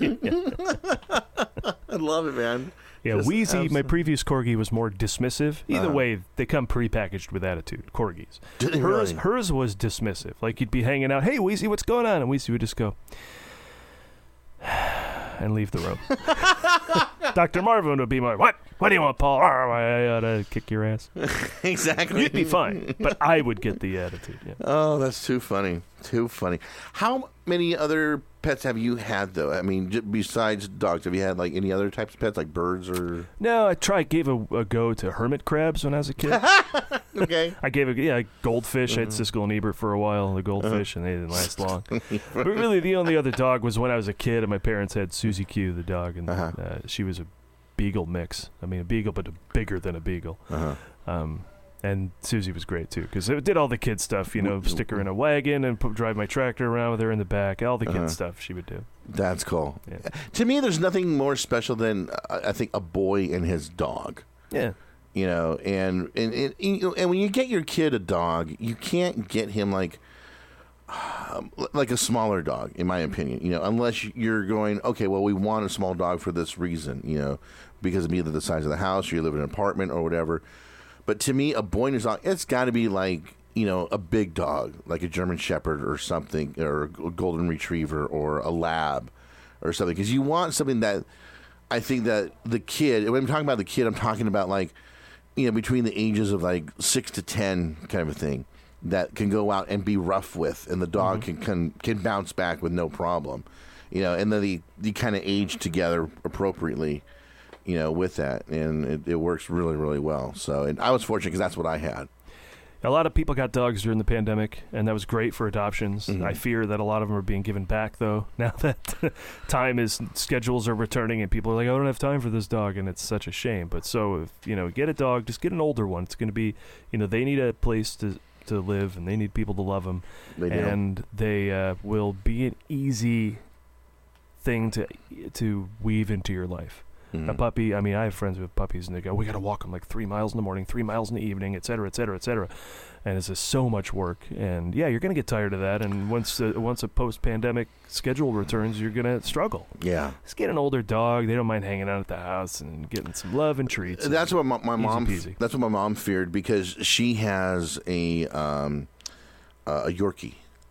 I love it, man. Yeah, Just Wheezy, my absolute- previous corgi, was more dismissive. Either Uh-huh. way, they come prepackaged with attitude, corgis. Did they Hers, really? hers was dismissive. Like, you'd be hanging out, hey, Wheezy, what's going on? And Wheezy would just go, and leave the room. Doctor Marvin would be like, what? What do you want, Paul? Arr, I ought to kick your ass. Exactly. You'd be fine, but I would get the attitude. Yeah. Oh, that's too funny. Too funny. How many other pets have you had, though? I mean, j- besides dogs, have you had like any other types of pets, like birds or? No, I tried, gave a, a go to hermit crabs when I was a kid. Okay. I gave a yeah goldfish. I had Siskel and Ebert for a while, the goldfish, and they didn't last long. But really, the only other dog was when I was a kid, and my parents had Susie Q, the dog, and Uh-huh. uh, she was a beagle mix. I mean, a beagle, but a bigger than a beagle. Uh-huh. Um, and Susie was great too, because it did all the kid stuff. You know, stick her in a wagon and put, drive my tractor around with her in the back. All the kid Uh-huh. stuff she would do. That's cool. Yeah. To me, there's nothing more special than uh, I think a boy and his dog. Yeah. You know, and and and, you know, and when you get your kid a dog, you can't get him like um, like a smaller dog, in my opinion. You know, unless you're going, okay, well, we want a small dog for this reason. You know, because of either the size of the house, or you live in an apartment, or whatever. But to me, a boy and his dog, it's got to be like, you know, a big dog, like a German Shepherd or something, or a Golden Retriever or a Lab or something. Because you want something that I think that the kid, when I'm talking about the kid, I'm talking about like, you know, between the ages of like six to ten kind of a thing that can go out and be rough with, and the dog Mm-hmm. can, can can bounce back with no problem, you know, and then the you kind of age together appropriately, you know, with that, and it, it works really, really well. So, and I was fortunate because that's what I had. A lot of people got dogs during the pandemic, and that was great for adoptions. Mhm. I fear that a lot of them are being given back, though, now that time is, schedules are returning, and people are like, I don't have time for this dog, and it's such a shame. But so, if, you know, get a dog, just get an older one. It's going to be, you know, they need a place to, to live, and they need people to love them. They do. And they uh, will be an easy thing to to weave into your life. Mhm. A puppy, I mean, I have friends with puppies, and they go, we got to walk them like three miles in the morning, three miles in the evening, et cetera, et cetera, et cetera. And it's just so much work. And, yeah, you're going to get tired of that. And once uh, once a post-pandemic schedule returns, you're going to struggle. Yeah. Just get an older dog. They don't mind hanging out at the house and getting some love and treats. That's what my, my Easy mom. peasy. That's what my mom feared because she has a um, uh, a Yorkie,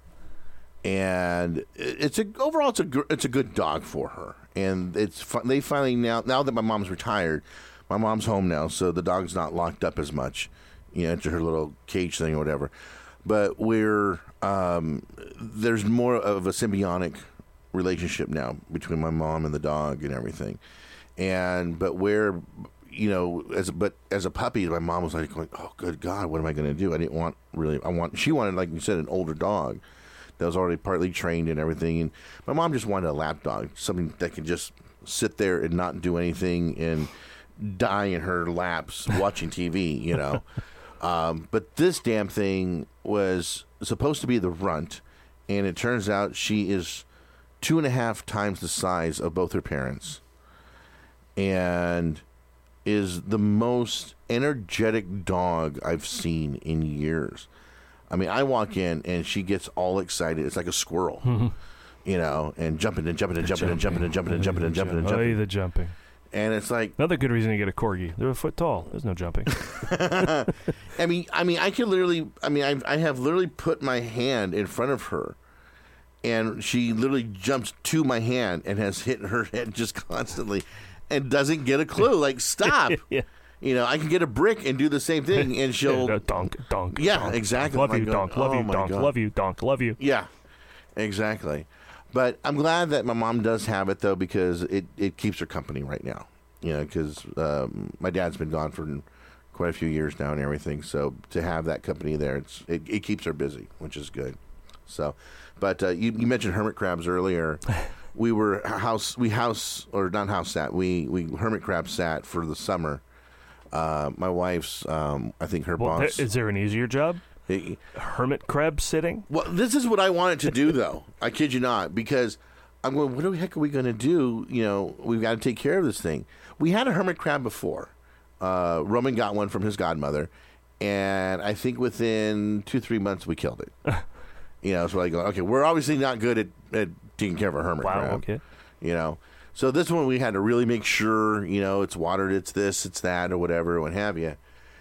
and it's a overall it's a gr- it's a good dog for her. And it's fi- they finally now now that my mom's retired, my mom's home now, so the dog's not locked up as much, you know, into her little cage thing or whatever. But we're um, there's more of a symbiotic relationship now between my mom and the dog and everything. And but where you know as but as a puppy, my mom was like going, oh good God, what am I going to do? I didn't want really I want she wanted, like you said, an older dog that was already partly trained and everything. And my mom just wanted a lap dog, something that could just sit there and not do anything and die in her laps watching T V, you know. um, but this damn thing was supposed to be the runt, and it turns out she is two and a half times the size of both her parents and is the most energetic dog I've seen in years. I mean, I walk in and she gets all excited. It's like a squirrel, Mhm. you know, and jumping and jumping and jumping and jumping and jumping and jumping and jumping and Oh, jumping. the jumping. And it's like Another good reason to get a corgi. They're a foot tall. There's no jumping. I mean, I mean, I can literally. I mean, I I have literally put my hand in front of her, and she literally jumps to my hand and has hit her head just constantly, and doesn't get a clue. Like, stop. Yeah. You know, I can get a brick and do the same thing, and she'll Yeah, donk, donk. Yeah, donk. exactly. Love I'm you, going, donk. Love oh you, my donk. God. Love you, donk. Love you. Yeah, exactly. But I'm glad that my mom does have it though, because it, it keeps her company right now. You know, because um, my dad's been gone for quite a few years now and everything. So to have that company there, it's it, it keeps her busy, which is good. So, but uh, you, you mentioned hermit crabs earlier. We were house we house or not house sat. We we hermit crab sat for the summer. Uh, my wife's, um, I think her Well, boss. is there an easier job? He- Hermit crab sitting? Well, this is what I wanted to do, though. I kid you not, because I'm going, what the heck are we going to do? You know, we've got to take care of this thing. We had a hermit crab before. Uh, Roman got one from his godmother, and I think within two, three months we killed it. You know, so I go, okay, we're obviously not good at, at taking care of a hermit Wow, crab. okay. You know, so this one we had to really make sure, you know, it's watered, it's this, it's that, or whatever, what have you.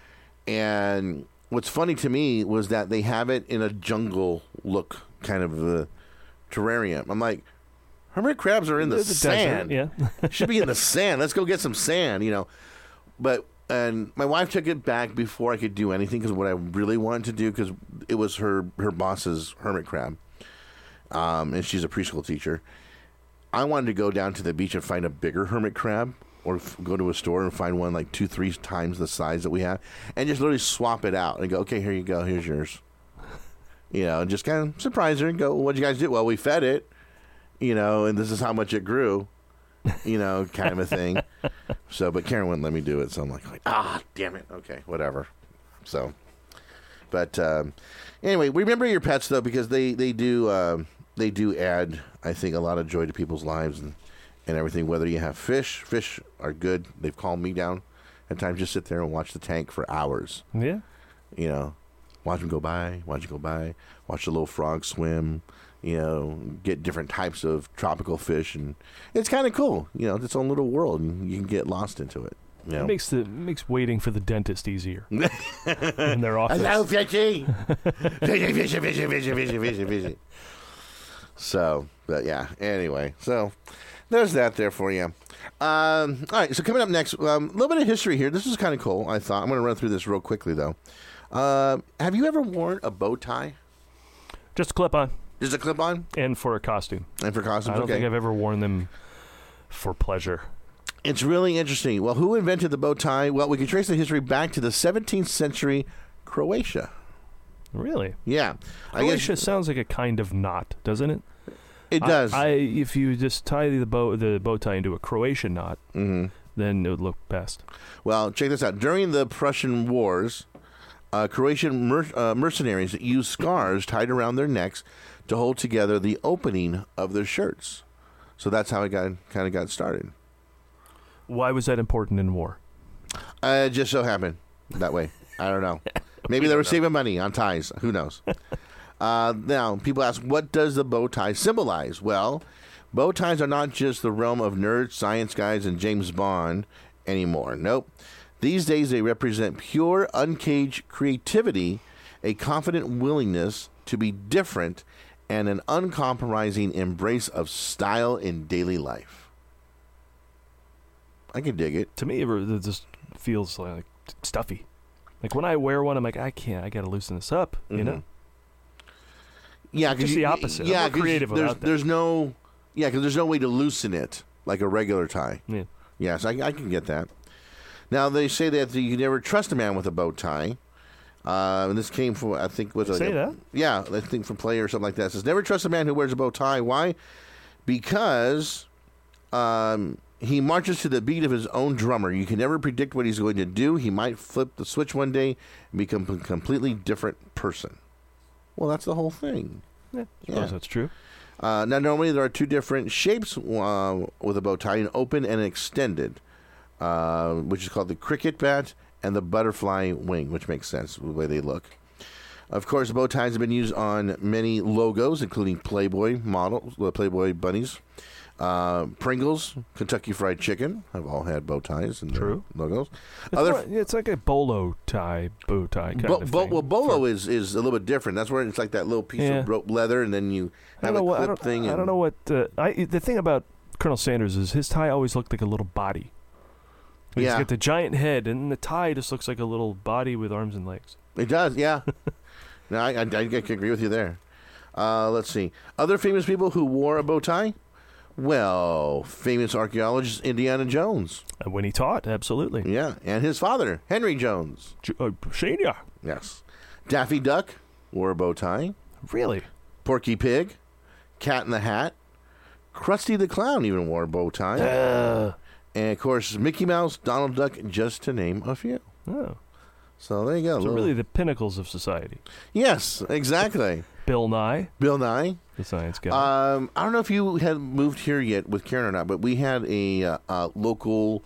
And what's funny to me was that they have it in a jungle look kind of uh, terrarium. I'm like, hermit crabs are in the, The sand. desert, yeah. Should be in the sand. Let's go get some sand, you know. But and my wife took it back before I could do anything, because what I really wanted to do, because it was her her boss's hermit crab, um, and she's a preschool teacher. I wanted to go down to the beach and find a bigger hermit crab, or f- go to a store and find one like two, three times the size that we have, and just literally swap it out and go, okay, here you go, here's yours. You know, and just kind of surprise her and go, well, what'd you guys do? Well, we fed it, you know, and this is how much it grew, you know, kind of a thing. So, but Karen wouldn't let me do it, so I'm like, like ah, damn it, okay, whatever. So, but um, anyway, remember your pets though, because they they do um, they do add, I think, a lot of joy to people's lives and. And everything, whether you have fish, fish are good. They've calmed me down at times. Just sit there and watch the tank for hours. Yeah. You know, watch them go by, watch them go by, watch the little frogs swim, you know, get different types of tropical fish. And it's kind of cool. You know, it's its own little world, and you can get lost into it. You know? It makes the makes waiting for the dentist easier in their office. Hello, fishy. Fishy, fishy, fishy, fishy, fishy, fishy, fishy. So, but yeah, anyway, so... There's that there for you. Um, all right, so coming up next, um, a little bit of history here. This is kind of cool, I thought. I'm going to run through this real quickly, though. Uh, have you ever worn a bow tie? Just a clip-on. Just a clip-on? And for a costume. And for costumes, I don't okay. think I've ever worn them for pleasure. It's really interesting. Well, who invented the bow tie? Well, we can trace the history back to the seventeenth century Croatia. Really? Yeah. I Croatia guess sounds like a kind of knot, doesn't it? it does. I, I if you just tie the bow the bow tie into a Croatian knot, Mhm. then it would look best. Well, check this out. During the Prussian Wars, uh, Croatian mer- uh, mercenaries used scars tied around their necks to hold together the opening of their shirts. So that's how it got kind of got started. Why was that important in war? Uh, it just so happened that way. I don't know. Maybe they were saving money on ties. Who knows? Uh, now, people ask, what does the bow tie symbolize? Well, bow ties are not just the realm of nerds, science guys, and James Bond anymore. Nope. These days, they represent pure, uncaged creativity, a confident willingness to be different, and an uncompromising embrace of style in daily life. I can dig it. To me, it it just feels like stuffy. Like when I wear one, I'm like, I can't. I got to loosen this up. You Mhm. know? Yeah, 'cause Just you- the opposite. I'm Yeah, more 'cause creative there's, about that. There's no, yeah, because there's no way to loosen it like a regular tie. Yeah. Yes, I, I can get that. Now they say that you can never trust a man with a bow tie. Uh, and this came from, I think, was They a, say that? Yeah, I think from Player or something like that. It says never trust a man who wears a bow tie. Why? Because um, he marches to the beat of his own drummer. You can never predict what he's going to do. He might flip the switch one day and become a completely different person. Well, that's the whole thing. Yeah, I suppose Yeah. that's true. Uh, now, normally there are two different shapes uh, with a bow tie, an open and an extended, uh, which is called the cricket bat and the butterfly wing, which makes sense the way they look. Of course, bow ties have been used on many logos, including Playboy models, uh, Playboy bunnies, uh, Pringles, Kentucky Fried Chicken have all had bow ties and True. logos. It's, Other more- it's like a bolo tie, bow tie kind Bo- of bo- thing. well, bolo is, is a little bit different. That's where it's like that little piece Yeah. of rope leather, and then you I have don't a know what, clip I don't, thing. I and- don't know what uh, I. The thing about Colonel Sanders is his tie always looked like a little body. Like Yeah. He's got the giant head, and the tie just looks like a little body with arms and legs. It does, yeah. no, I, I, I can agree with you there. Uh, let's see. Other famous people who wore a bow tie? Well, famous archaeologist Indiana Jones. And when he taught, absolutely. Yeah, and his father, Henry Jones. J- uh, Senior. Yes. Daffy Duck wore a bow tie. Really? Porky Pig, Cat in the Hat, Krusty the Clown even wore a bow tie. Uh, And, of course, Mickey Mouse, Donald Duck, just to name a few. oh. So there you go. So little- really the pinnacles of society. Yes, exactly. Bill Nye, Bill Nye. the science guy. Um, I don't know if you had moved here yet with Karen or not, but we had a uh, uh, local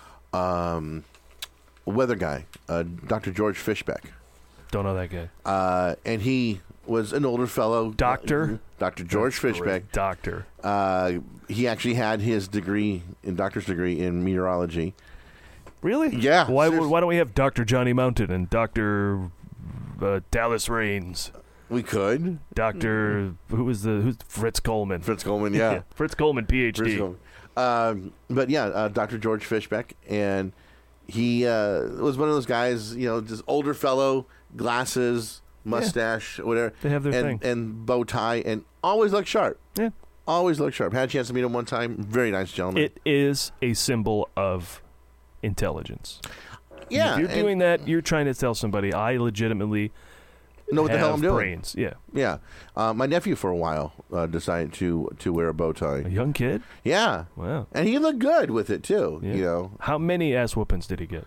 um, weather guy, uh, Doctor George Fishbeck, Don't know that guy. uh, and he was an older fellow. Doctor? Doctor George That's Fishbeck. great. Doctor. Uh, he actually had his degree, in doctor's degree in meteorology. Really? Yeah, Why? seriously. Why don't we have Doctor Johnny Mountain and Doctor uh, Dallas Raines? We could. Doctor Who was the who's Fritz Coleman? Fritz Coleman, yeah. Fritz Coleman, P H D. Fritz Coleman. Um, but yeah, uh, Doctor George Fishbeck, and he uh, was one of those guys, you know, just older fellow, glasses, mustache, whatever. They have their and, thing. and bow tie, and always look sharp. Yeah. Always look sharp. Had a chance to meet him one time. Very nice gentleman. It is a symbol of intelligence. yeah. If you're and doing that, you're trying to tell somebody I legitimately know what the hell have I'm doing. brains. Yeah. Yeah. Uh, my nephew for a while uh, decided to to wear a bow A tie. young kid? Yeah. Wow. And he looked good with it too. Yeah. You know. How many ass whoopings did he get?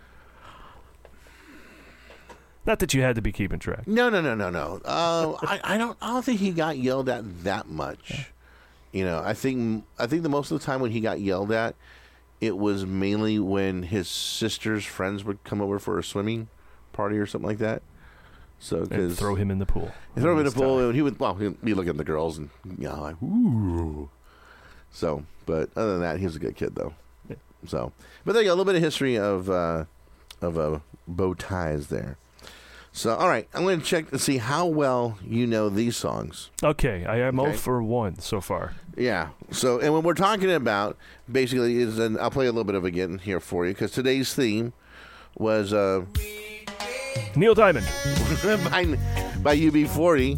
Not that you had to be keeping track. No, no, no, no, no. Uh, I, I don't. I don't think he got yelled at that much. You know, I think. I think the most of the time when he got yelled at, it was mainly when his sister's friends would come over for a swimming party or something like that. So And because throw him in the pool. throw him in the This pool, time. and he would. Well, he'd be looking at the girls and you know like ooh. So, but other than that, he was a good kid though. Yeah. So, but there you go. A little bit of history of uh, of uh, bow ties there. So, all right, I'm going to check to see how well you know these songs. Okay, I am Okay. zero for one so far. Yeah. So, and what we're talking about basically is, and I'll play a little bit of it again here for you because today's theme was uh, Neil Diamond. by, by U B forty.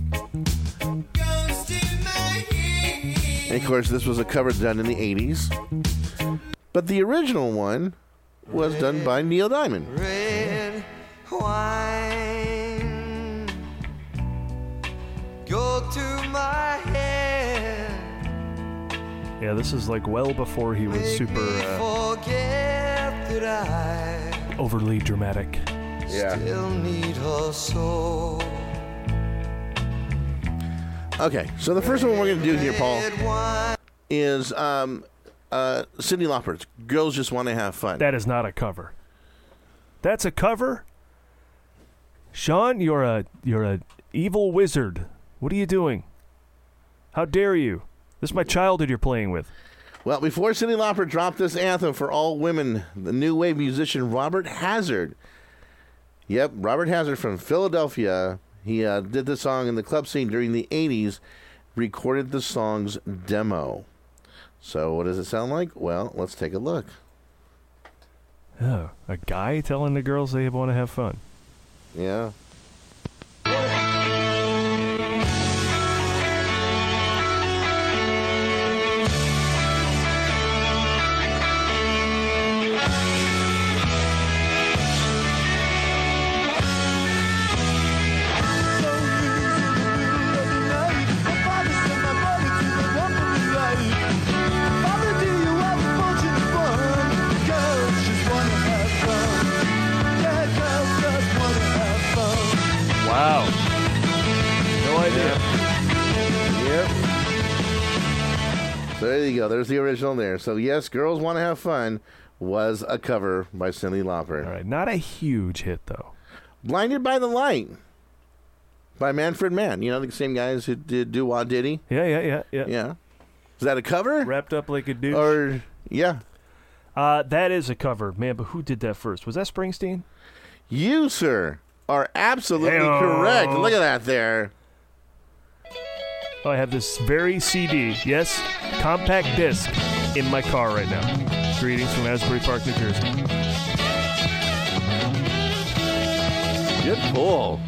And of course, this was a cover done in the eighties. But the original one was done by Neil Diamond. Red wine Yeah, this is like well before he was super uh, Forget that I overly dramatic. Yeah. still need her so. Okay, so the first one we're going to do here, Paul, is um, uh, Cyndi Lauper's "Girls Just Want to Have Fun." That is not a cover. That's a cover? Sean, you're a you're a evil wizard. What are you doing? How dare you? This is my childhood you're playing with. Well, before Cyndi Lauper dropped this anthem for all women, the new wave musician Robert Hazard. Yep, Robert Hazard from Philadelphia. He uh, did the song in the club scene during the eighties, recorded the song's demo. So what does it sound like? Well, let's take a look. Oh, a guy telling the girls they want to have fun. Yeah. Wow. No idea. Yep. So there you go. There's the original there. So yes, "Girls Want to Have Fun" was a cover by Cyndi Lauper. All right, not a huge hit though. "Blinded by the Light" by Manfred Mann. You know, the same guys who did "Do Wah Diddy." Yeah, yeah, yeah, yeah. Yeah. Is that a cover? Wrapped up like a douche. Or yeah. Uh, that is a cover, man. But who did that first? Was that Springsteen? You, sir, are absolutely Hey-o. correct. Look at that there. Oh, I have this very C D, yes, compact disc in my car right now. Greetings from Asbury Park, New Jersey. Good pull.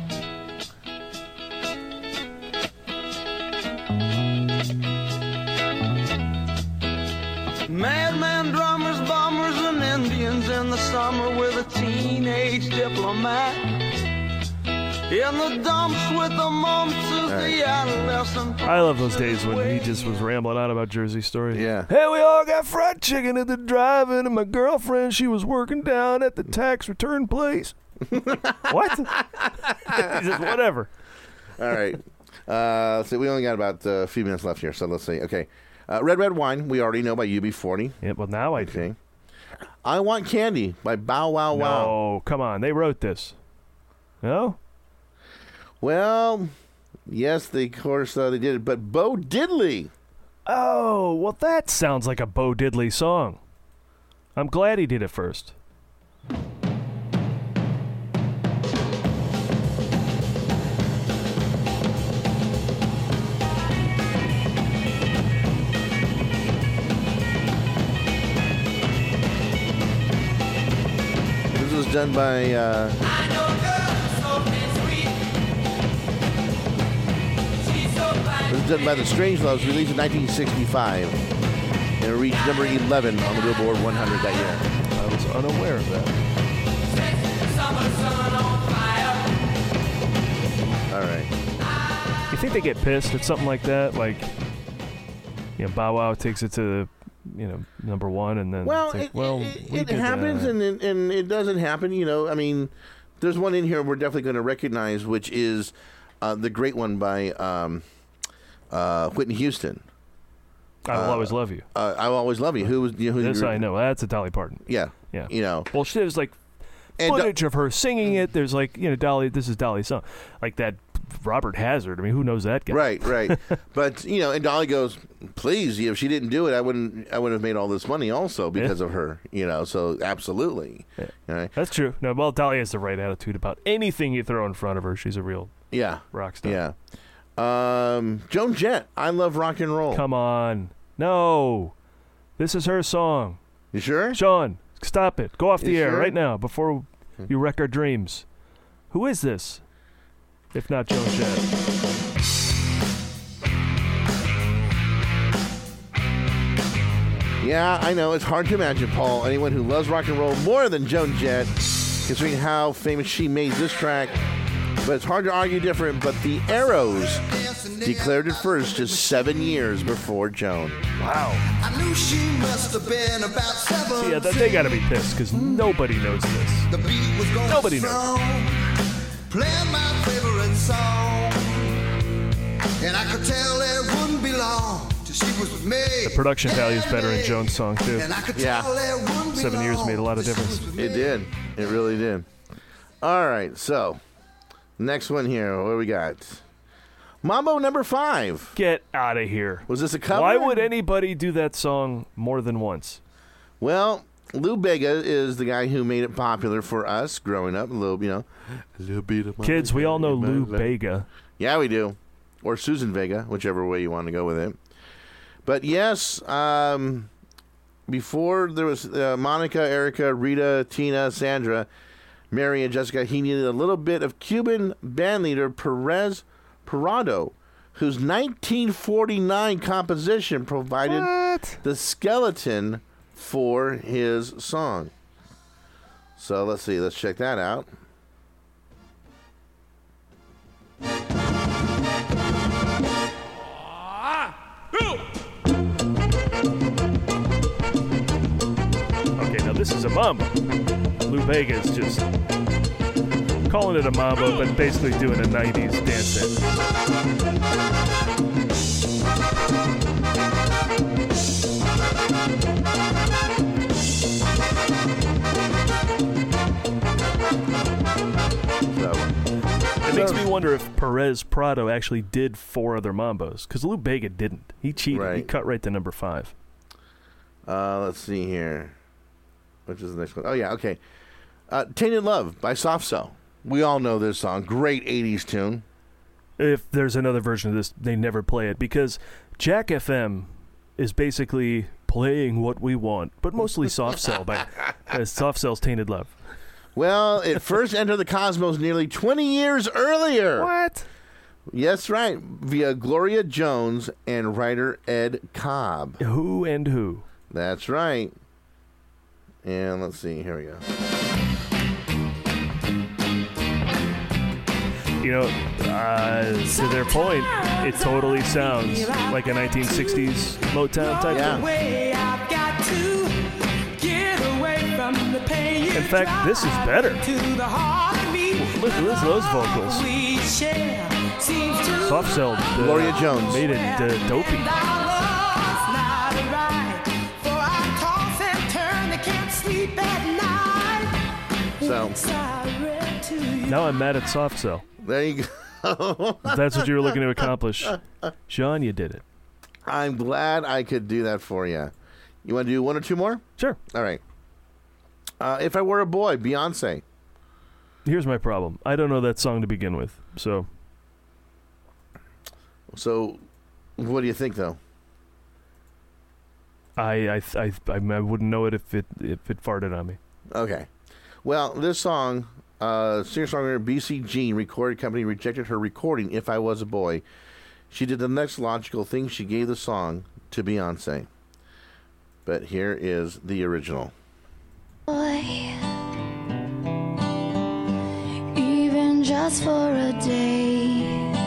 Madman drummers, bombers, and Indians in the summer with a teenage diplomat. In the dumps with the mumps of right. the adolescent. I love those days when he just was rambling on about Jersey story. Yeah. Hey, we all got fried chicken at the drive-in, and my girlfriend, she was working down at the tax return place. What? Just whatever. All right. Uh, so we only got about uh, a few minutes left here, so let's see. Okay. Uh, "Red Red Wine," we already know by U B forty. Yeah, well, now I do. Okay. "I Want Candy" by Bow Wow Wow. No, come on. They wrote this. No? Well, yes, they, of course, uh, they did it, but Bo Diddley. Oh, well, that sounds like a Bo Diddley song. I'm glad he did it first. This was done by... Uh, This was done by the Strangeloves, released in nineteen sixty-five, and it reached number eleven on the Billboard one hundred that year. I was unaware of that. All right. You think they get pissed at something like that? Like, you know, Bow Wow takes it to, you know, number one, and then Well, think, it, well, it, we it did happens, that. and, and and it doesn't happen. You know, I mean, there's one in here we're definitely going to recognize, which is uh, the great one by um, uh, Whitney Houston. I will uh, always love you. Uh, I will always love you. Who was you know, who This you- I know. That's a Dolly Parton. Yeah, Yeah. You know, Well, she there's like And, uh, footage of her singing it. There's like, you know, Dolly. This is Dolly's song. Like that Robert Hazard. I mean, who knows that guy? right, right. But you know, and Dolly goes, "Please, if she didn't do it, I wouldn't. I would have made all this money also because Yeah. of her." You know, so absolutely. Yeah. All right. That's true. No, well, Dolly has the right attitude about anything you throw in front of her. She's a real Yeah. rock star. Yeah. Um, Joan Jett, "I Love Rock and Roll." Come on. No. This is her song. You sure? Sean, stop it. Go off the You air sure? right now before you wreck our dreams. Who is this? If not Joan Jett. Yeah, I know. It's hard to imagine, Paul, anyone who loves rock and roll more than Joan Jett, considering how famous she made this track. But it's hard to argue different. But the Arrows declared it first just seven years before Joan. Wow. I knew she must have been about seven. See, yeah, they got to be pissed because nobody knows this. The beat was going Nobody knows. strong, playing my favorite song, and I could tell it wouldn't be long till she was with me. The production value is better in Joan's song, too. And I could Yeah. tell it wouldn't be Seven years long made a lot of till she difference. was with It me. did. It really did. All right, so next one here. What do we got? Mambo number five. Get out of here. Was this a cover? Why would anybody do that song more than once? Well, Lou Bega is the guy who made it popular for us growing up. A little, you know, a little bit of my Kids, we all know my Lou life. Bega. Yeah, we do. Or Susan Vega, whichever way you want to go with it. But yes, um, before there was uh, Monica, Erica, Rita, Tina, Sandra, Mary, and Jessica, he needed a little bit of Cuban bandleader Perez Parado, whose nineteen forty-nine composition provided What? the skeleton for his song. So let's see. Let's check that out. Okay, now this is a mambo. Lou Bega is just calling it a mambo, but basically doing a nineties dance hit. So, It makes me wonder if Perez Prado actually did four other mambos, because Lou Bega didn't. He cheated. He Right. cut right to number five. Uh, let's see here. Which is the next one? Oh, yeah, okay. Uh, Tainted Love by Soft Cell. We all know this song. Great eighties tune. If there's another version of this, they never play it, because Jack F M is basically playing what we want, but mostly Soft Cell by uh, Soft Cell's Tainted Love. Well, it first entered the cosmos nearly twenty years earlier. What? Yes, right. Via Gloria Jones and writer Ed Cobb. Who and who? That's right. And let's see. Here we go. You know, uh, to their point, it totally sounds like a nineteen sixties Motown type Yeah. thing. Way I've got to get away from the pain you In fact, this is better. to the heartbeat. Look at those- those vocals. We share seems to Soft Cell uh, Gloria Jones. made it uh, dopey. And our love's not right. For I toss and turn, they can't sleep at night. So, Sorry to you. Now I'm mad at Soft Cell. there you go. If that's what you were looking to accomplish, Sean, you did it. I'm glad I could do that for you. You want to do one or two more? Sure. All right. Uh, If I Were a Boy, Beyonce. Here's my problem. I don't know that song to begin with, so So, what do you think, though? I I I, I, I wouldn't know it if it if it farted on me. Okay. Well, this song, uh, singer-songwriter B C Jean recorded company rejected her recording, If I Was a Boy. She did the next logical thing. She gave the song to Beyonce. But here is the original. Boy, even just for a day,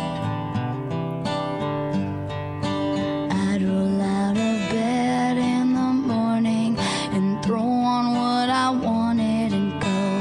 I'd roll out of bed in the morning and throw on what I wanted and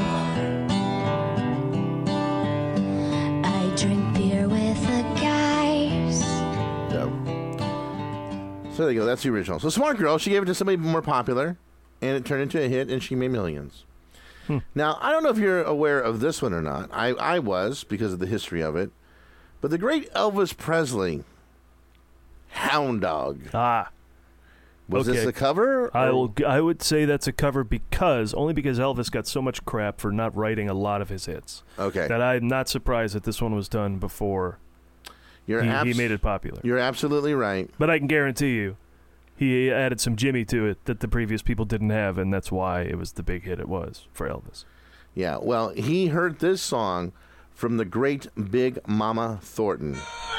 go. I drink beer with the guys. So, so there you go. That's the original. So Smart Girl, she gave it to somebody more popular, and it turned into a hit, and she made millions. Hmm. Now, I don't know if you're aware of this one or not. I, I was, because of the history of it. But the great Elvis Presley, Hound Dog. Ah, Was okay. this a cover? or- I will. I would say that's a cover because only because Elvis got so much crap for not writing a lot of his hits Okay. that I'm not surprised that this one was done before You're he, abs- he made it popular. You're absolutely right. But I can guarantee you, he added some Jimmy to it that the previous people didn't have, and that's why it was the big hit it was for Elvis. Yeah, well, he heard this song from the great Big Mama Thornton.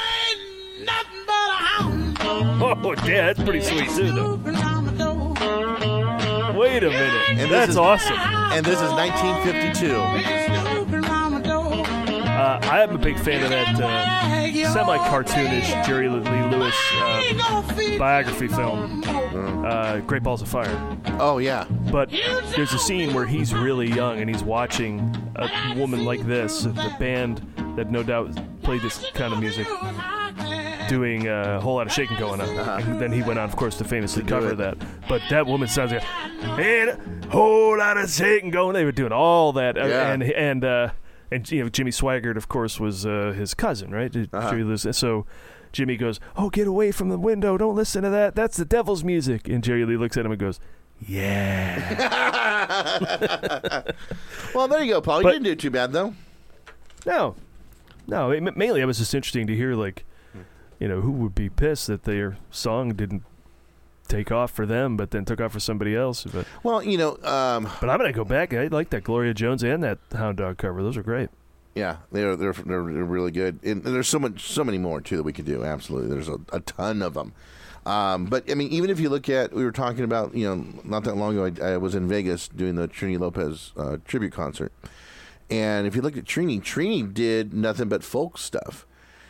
Oh, yeah, that's pretty sweet too, though. Wait a minute, And this that's is- awesome. And this is nineteen fifty-two. I Uh, I am a big fan of that uh, semi-cartoonish Jerry Lee Lewis uh, biography film, uh, Great Balls of Fire. Oh, yeah. But there's a scene where he's really young and he's watching a woman like this, the band that no doubt played this kind of music, doing a whole lot of shaking going on. Uh-huh. And then he went on, of course, to famously to cover that. But that woman sounds like, and a whole lot of shaking going. They were doing all that. Yeah. And, and, uh, and you know, Jimmy Swaggart, of course, was uh, his cousin, right? Uh-huh. So Jimmy goes, "Oh, get away from the window. Don't listen to that. That's the devil's music." And Jerry Lee looks at him and goes, "Yeah." Well, there you go, Paul. You But- didn't do too bad, though. No. No, it, mainly it was just interesting to hear, like, you know, who would be pissed that their song didn't take off for them, but then took off for somebody else. But Well, you know, um, but I'm gonna go back. I like that Gloria Jones and that Hound Dog cover. Those are great. yeah, they're they're they're, they're really good, and there's so much, so many more too that we could do. Absolutely, there's a, a ton of them. Um, but I mean, even if you look at, we were talking about, you know, not that long ago, I, I was in Vegas doing the Trini Lopez uh, tribute concert, and if you look at Trini, Trini did nothing but folk stuff.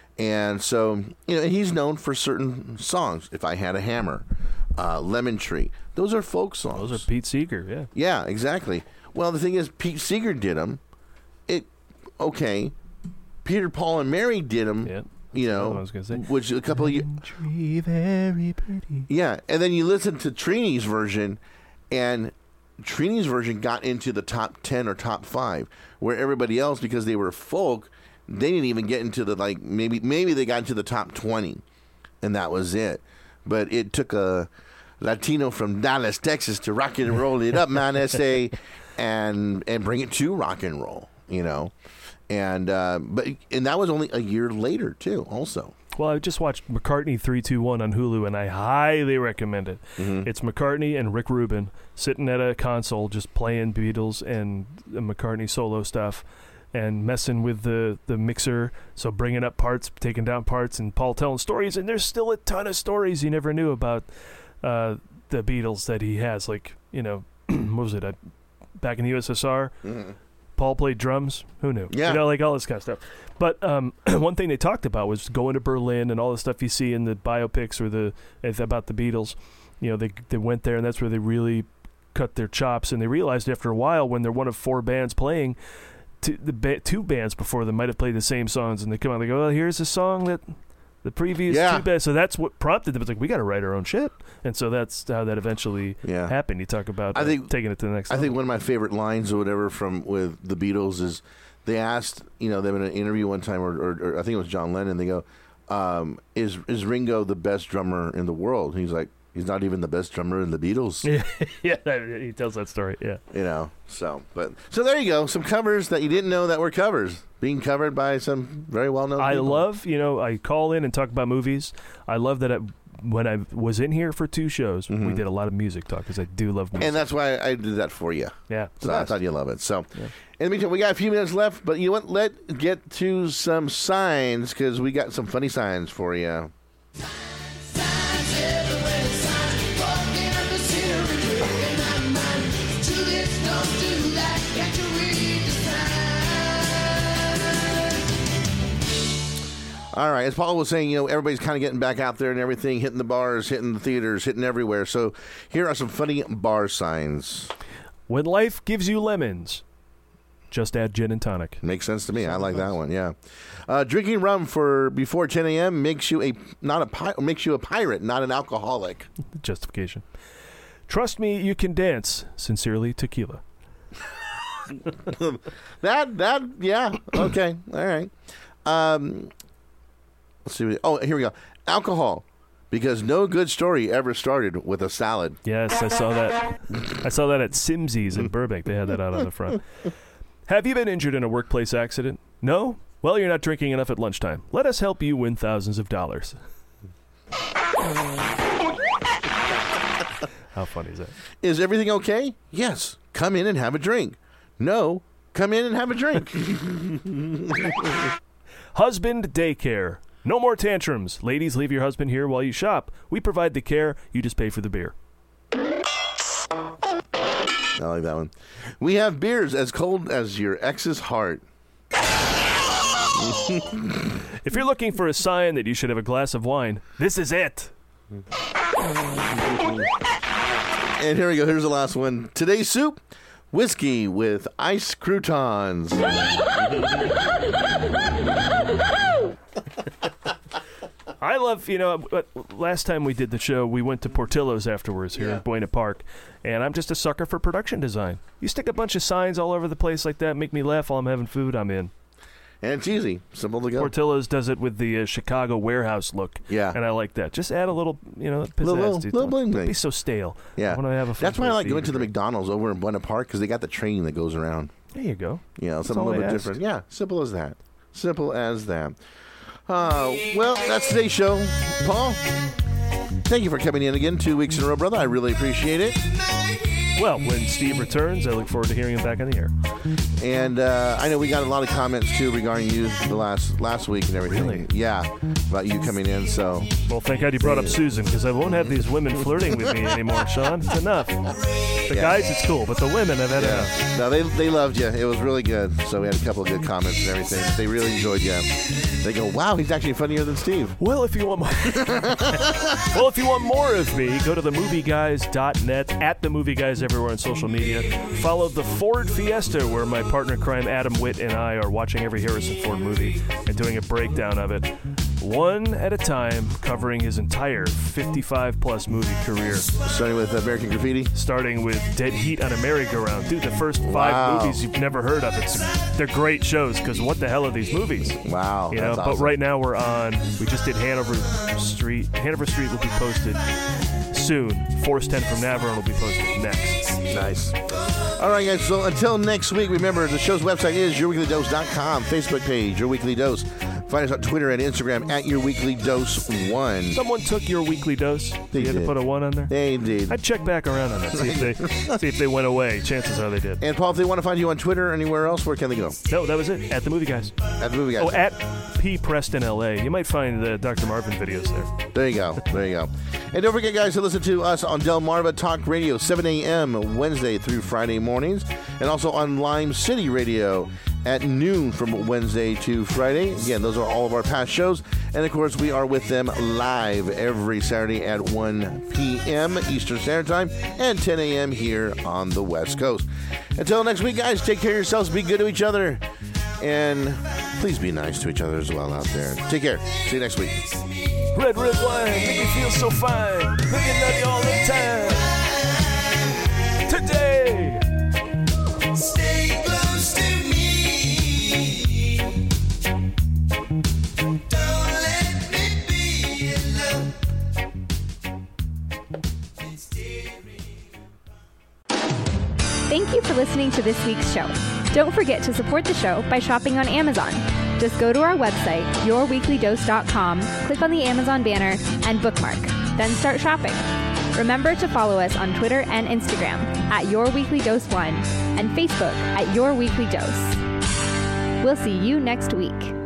And so, you know, he's known for certain songs. If I Had a Hammer, uh, Lemon Tree. Those are folk songs. Those are Pete Seeger, yeah. Yeah, exactly. Well, the thing is, Pete Seeger did them. It, okay. Peter, Paul, and Mary did them. Yeah. You That's know, what I was gonna say. which a couple of years. Tree very pretty. Yeah, and then you listen to Trini's version, and Trini's version got into the top ten or top five, where everybody else, because they were folk, they didn't even get into the, like, maybe maybe they got into the top twenty, and that was it. But it took a Latino from Dallas, Texas, to rock and roll it up, man, S A, and and bring it to rock and roll, you know. And uh, but and that was only a year later too, also. Well, I just watched McCartney three two one on Hulu, and I highly recommend it. Mm-hmm. It's McCartney and Rick Rubin sitting at a console just playing Beatles and McCartney solo stuff and messing with the, the mixer, so bringing up parts, taking down parts, and Paul telling stories. And there's still a ton of stories you never knew about uh, the Beatles that he has. Like, you know, what was it, uh, back in the U S S R? Mm-hmm. Paul played drums. Who knew? Yeah. You know, like all this kind of stuff. But um, one thing they talked about was going to Berlin and all the stuff you see in the biopics or the about the Beatles. You know, they they went there, and that's where they really cut their chops. And they realized after a while, when they're one of four bands playing, two, the ba- two bands before them might have played the same songs, and they come out and they go, "Well, here's a song that the previous Yeah. two bands." So that's what prompted them. It's like, we got to write our own shit. And so that's how that eventually Yeah. happened. You talk about I uh, think- taking it to the next I level. think one of my favorite lines or whatever from with the Beatles is they asked, you know, them in an interview one time, or, or, or I think it was John Lennon. They go, um, "Is is Ringo the best drummer in the world?" He's like, "He's not even the best drummer in the Beatles." yeah, that, he tells that story. Yeah. You know, so but so there you go, some covers that you didn't know that were covers being covered by some very well known. I people. love, you know, I call in and talk about movies. I love that I, when I was in here for two shows, Mm-hmm. we did a lot of music talk because I do love music. and that's why I did that for you. yeah. So I thought you love it. So, in the meantime, we got a few minutes left, but you know what? Let's get to some signs because we got some funny signs for you. All right, as Paul was saying, you know, everybody's kind of getting back out there and everything, hitting the bars, hitting the theaters, hitting everywhere. So here are some funny bar signs. When life gives you lemons, just add gin and tonic. Makes sense to me. I like that one. Yeah, uh, drinking rum for before ten a.m. makes you a not a pi- makes you a pirate, not an alcoholic. Justification. Trust me, you can dance. Sincerely, tequila. that that yeah okay all right. Um, let's see. Oh, here we go. Alcohol, because no good story ever started with a salad. Yes, I saw that. I saw that at Simsies in Burbank. They had that out on the front. Have you been injured in a workplace accident? No? Well, you're not drinking enough at lunchtime. Let us help you win thousands of dollars. How funny is that? Is everything okay? Yes. Come in and have a drink. No. Come in and have a drink. Husband daycare. No more tantrums. Ladies, leave your husband here while you shop. We provide the care. You just pay for the beer. I like that one. We have beers as cold as your ex's heart. If you're looking for a sign that you should have a glass of wine, this is it. And here we go. Here's the last one. Today's soup, whiskey with ice croutons. I love, you know, last time we did the show, we went to Portillo's afterwards here Yeah. in Buena Park, and I'm just a sucker for production design. You stick a bunch of signs all over the place like that, make me laugh while I'm having food, I'm in. And it's easy. Simple to go. Portillo's does it with the uh, Chicago warehouse look. Yeah. And I like that. Just add a little, you know, pizzazz. Little- little- dude. little Don't- bling Don't be bling. so stale. Yeah. I want to have a fun That's why I place like to going eat to the and drink. McDonald's over in Buena Park because they got the train that goes around. There you go. You know, something a all little I bit asked. different. Yeah, simple as that. Simple as that. Uh, well, that's today's show. Paul, thank you for coming in again two weeks in a row, brother. I really appreciate it. Well, when Steve returns, I look forward to hearing him back on the air. And uh, I know we got a lot of comments, too, regarding you the last last week and everything. Really? Yeah, about you coming in, so... Well, thank God you brought up Susan, because I won't have these women flirting with me anymore, Sean. It's enough. The Yeah. guys, it's cool, but the women, I've had enough. Yeah. No, they they loved you. It was really good. So we had a couple of good comments and everything. They really enjoyed you. They go, wow, he's actually funnier than Steve. Well, if you want more, well, if you want more of me, go to the movie guys dot net, at the movie guys everywhere on social media. Follow the Ford Fiesta, where my partner in crime Adam Witt and I are watching every Harrison Ford movie and doing a breakdown of it, one at a time, covering his entire fifty-five plus movie career. Starting with American Graffiti. Starting with Dead Heat on a Merry-Go-Round. Dude, the first five Wow. movies you've never heard of. It's they're great shows, because what the hell are these movies? Wow, You know, that's but awesome. right now we're on, we just did Hanover Street. Hanover Street will be posted soon. Force ten from Navarone will be posted next. Nice. All right, guys. So until next week, remember the show's website is your weekly dose dot com, Facebook page, Your Weekly Dose. Find us on Twitter and Instagram at Your Weekly Dose one. Someone took your weekly dose. They you had did. to put a one on there? They did. I'd check back around on that, see if they, see if they went away. Chances are they did. And Paul, if they want to find you on Twitter or anywhere else, where can they go? No, that was it. At the Movie Guys. At the Movie Guys. Oh, at P Preston L A. You might find the Doctor Marvin videos there. There you go. There you go. And don't forget, guys, to listen to us on Delmarva Talk Radio, seven a.m. Wednesday through Friday mornings, and also on Lime City Radio at noon from Wednesday to Friday. Again, those are all of our past shows. And, of course, we are with them live every Saturday at one p.m. Eastern Standard Time and ten a.m. here on the West Coast. Until next week, guys, take care of yourselves. Be good to each other. And please be nice to each other as well out there. Take care. See you next week. Red, red wine, make me feel so fine. Looking nutty all the time. Today. Stay close to me. Don't let me be alone. Thank you for listening to this week's show. Don't forget to support the show by shopping on Amazon. Just go to our website, your weekly dose dot com, click on the Amazon banner, and bookmark. Then start shopping. Remember to follow us on Twitter and Instagram at Your Weekly Dose one and Facebook at Your Weekly Dose. We'll see you next week.